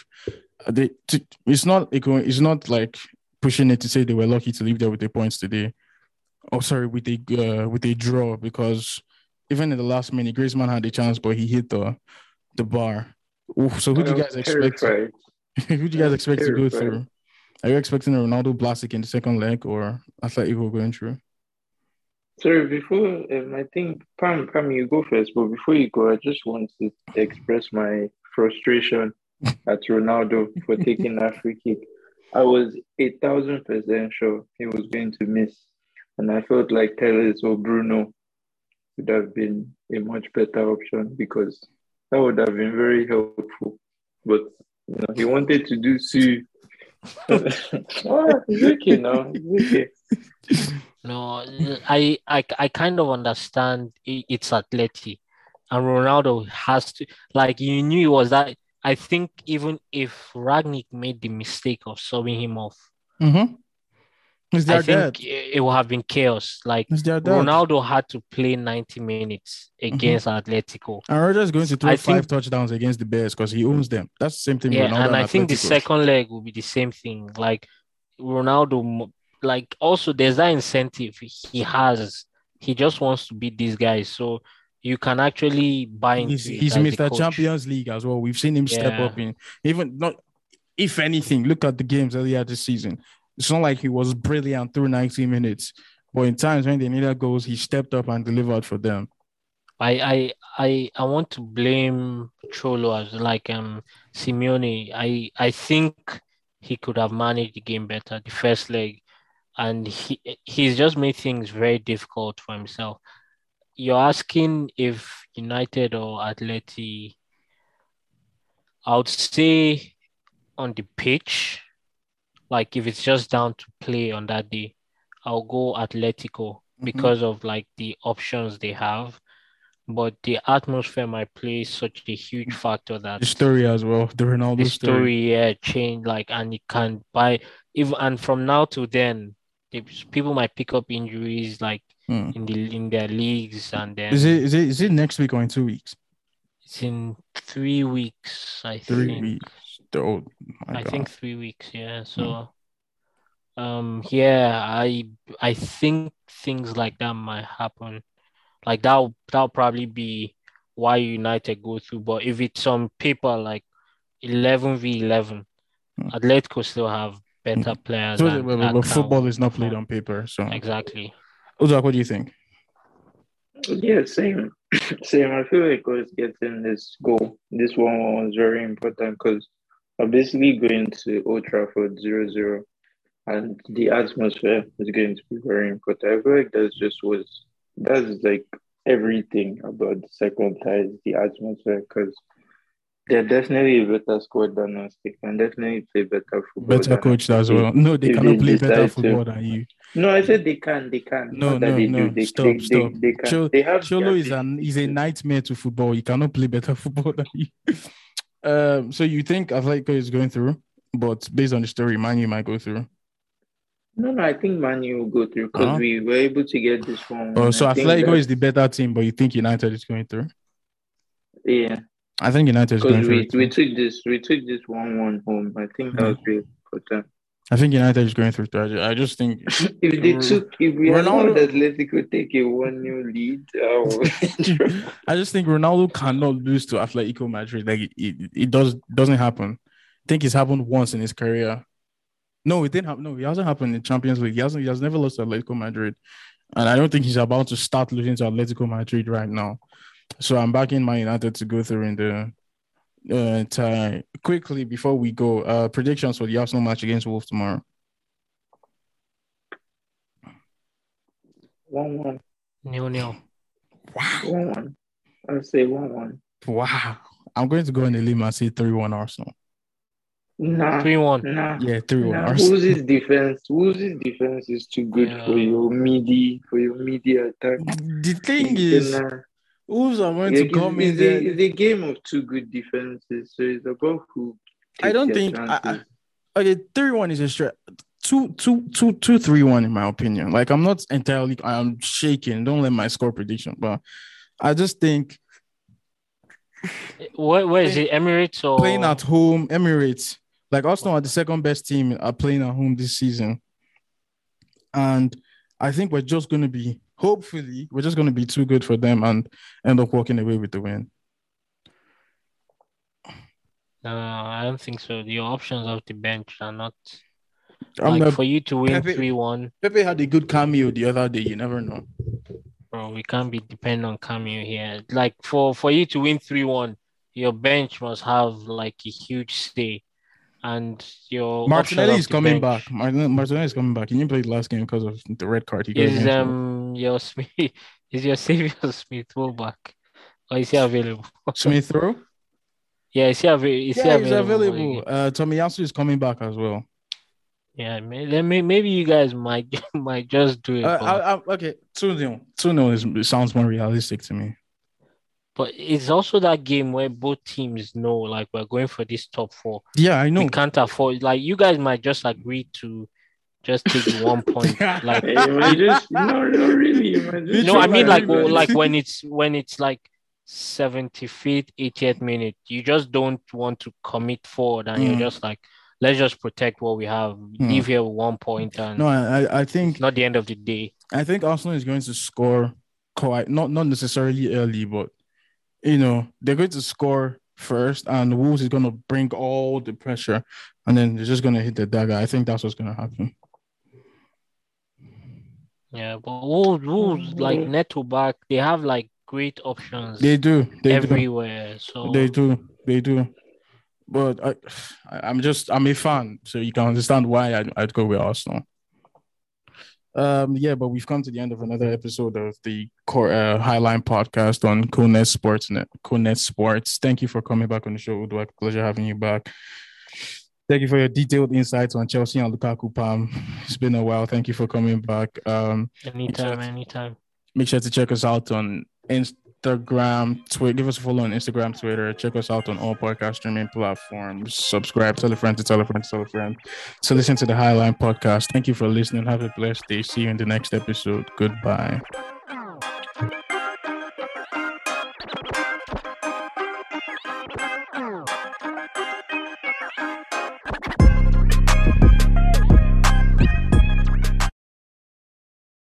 It's not like pushing it to say they were lucky to leave there with the points today. Oh, sorry, with a draw, because even in the last minute, Griezmann had a chance, but he hit the bar. Oof, so who do I you was guys expect? terrified. Who do I you guys was expect to go terrified. through? Are you expecting a Ronaldo Blasik in the second leg or Atletico going through? Sorry, before I think Pam, you go first, but before you go, I just want to express my frustration at Ronaldo for taking that free kick. I was 1,000% sure he was going to miss, and I felt like Telles or Bruno would have been a much better option because that would have been very helpful. But he wanted to do Sue. It's okay now. It's okay. No, I kind of understand it's Atleti, and Ronaldo has to, like, you knew it was that. I think even if Ragnick made the mistake of subbing him off, Mm-hmm. It's I their dad. think it would have been chaos. Like, It's their dad. Ronaldo had to play 90 minutes against Atletico. And Rodgers going to throw I 5 think, touchdowns against the Bears because he owns them. That's the same thing with yeah, Ronaldo and and I think the Atletico. second leg will be the same thing. Like, Ronaldo, like, also there's that incentive he has. He just wants to beat these guys. So you can actually buy into it He's as the Mr. coach. Champions League as well. We've seen him step Yeah. up in even not if anything, look at the games earlier this season. It's not like he was brilliant through 90 minutes, but in times when they needed goals, he stepped up and delivered for them. I want to blame Cholo as like Simeone. I think he could have managed the game better the first leg, and he's just made things very difficult for himself. You're asking if United or Atleti, I would say on the pitch, like if it's just down to play on that day, I'll go Atletico because of like the options they have. But the atmosphere might play such a huge factor that The story as well, the the Ronaldo story. story, yeah, change, like, and you can buy even, and from now to then, people might pick up injuries like Hmm. in their leagues, and Is then it next week or in 2 weeks? it's in 3 weeks, I 3 weeks. Oh my I God. think 3 weeks, yeah. So yeah, I think things like that might happen. Like that'll probably be why United go through. But if it's on paper, like 11v11, Hmm. Atletico still have better Hmm. players So, and but that football can is not played perform. on paper. So, Exactly. Ozak, what do you think? Yeah, same. Same. I feel like us getting this goal, this 1-1 was very important because I'm basically going to Old Trafford 0-0, and the atmosphere is going to be very important. I feel like that's like everything about the second tie is the atmosphere because they're definitely a better squad than us. They can definitely play better football Better than us coached as well. No, they if they cannot play better decide to. football than you. No, I said they can. They can. No, Not that no, they do. no. Stop, stop. They can. They have the Cholo ability is a to. nightmare to football. He cannot play better football than you. So you think Atletico is going through, but based on the story, Man U might go through. No, no, I think Manu will go through because Uh-huh. we were able to get this one. Oh, I so think Atletico is that's the better team, but you think United is going through? yeah. I think United is going Because through we too. we took this 1-1 home. I think that Yeah. was really important. I think United is going through too. I just think If we allowed Ronaldo. Atletico take a 1-0 lead, I just think Ronaldo cannot lose to Atletico Madrid. Like it doesn't happen. I think it's happened once in his career. No, it didn't happen. No, it hasn't happened in Champions League. He has never lost to Atletico Madrid. And I don't think he's about to start losing to Atletico Madrid right now. So I'm backing Man United to go through in the entire. Quickly, before we go, predictions for the Arsenal match against Wolves tomorrow. 1-1. 0-0. Wow. 1-1. I'll say 1-1. Wow. I'm going to go on a limb and say 3-1 Arsenal. Nah. 3-1. Nah. Yeah, 3-1 Nah. Arsenal. Wolves' defense is too good for your midi attack. The thing is, Wolves are going to come in there. It's a game of two good defenses, so it's about who I don't takes their think. chances. Okay, 3-1 is a straight. 2-3-1 in my opinion. Like I'm shaking. Don't let my score prediction, but I just think Where is it? Emirates or playing at home, Emirates. Like Arsenal are the second best team are playing at home this season, and I think we're just going to be too good for them and end up walking away with the win. No, I don't think so. Your options off the bench are not for you to win 3-1. Pepe had a good cameo the other day. You never know. Bro, we can't be dependent on cameo here. Like for you to win 3-1, your bench must have like a huge stay. And your Martinelli is coming back. Martinelli is coming back. He didn't play the last game because of the red card. Is your Xavier Smith back? Or is he available? Smith Rowe? Yeah, is he available? He's available. Tomiyasu is coming back as well. Yeah, maybe you guys might just do it. Okay, 2-0. 2-0 sounds more realistic to me. But it's also that game where both teams know, like, we're going for this top 4. Yeah, I know. We can't afford, like, you guys might just agree to just take 1 point. Like, not really. No, I mean, like when it's like 75th, 80th minute, you just don't want to commit forward, and you're just like, let's just protect what we have. Leave here with 1 point, and no, I think it's not the end of the day. I think Arsenal is going to score quite not necessarily early, but they're going to score first, and Wolves is going to bring all the pressure, and then they're just going to hit the dagger. I think that's what's going to happen. Yeah, but Wolves like Neto back, they have like great options. They do. Everywhere. So they do. But I'm a fan, so you can understand why I'd go with Arsenal. But we've come to the end of another episode of the Highline podcast on CoNet Sports. Thank you for coming back on the show, Uduak. Pleasure having you back. Thank you for your detailed insights on Chelsea and Lukaku, Pam. It's been a while. Thank you for coming back. Anytime. Make sure to check us out on Instagram, Twitter. Give us a follow on Instagram, Twitter. Check us out on all podcast streaming platforms. Subscribe, tell a friend to listen to the Highline podcast. Thank you for listening. Have a blessed day. See you in the next episode. Goodbye.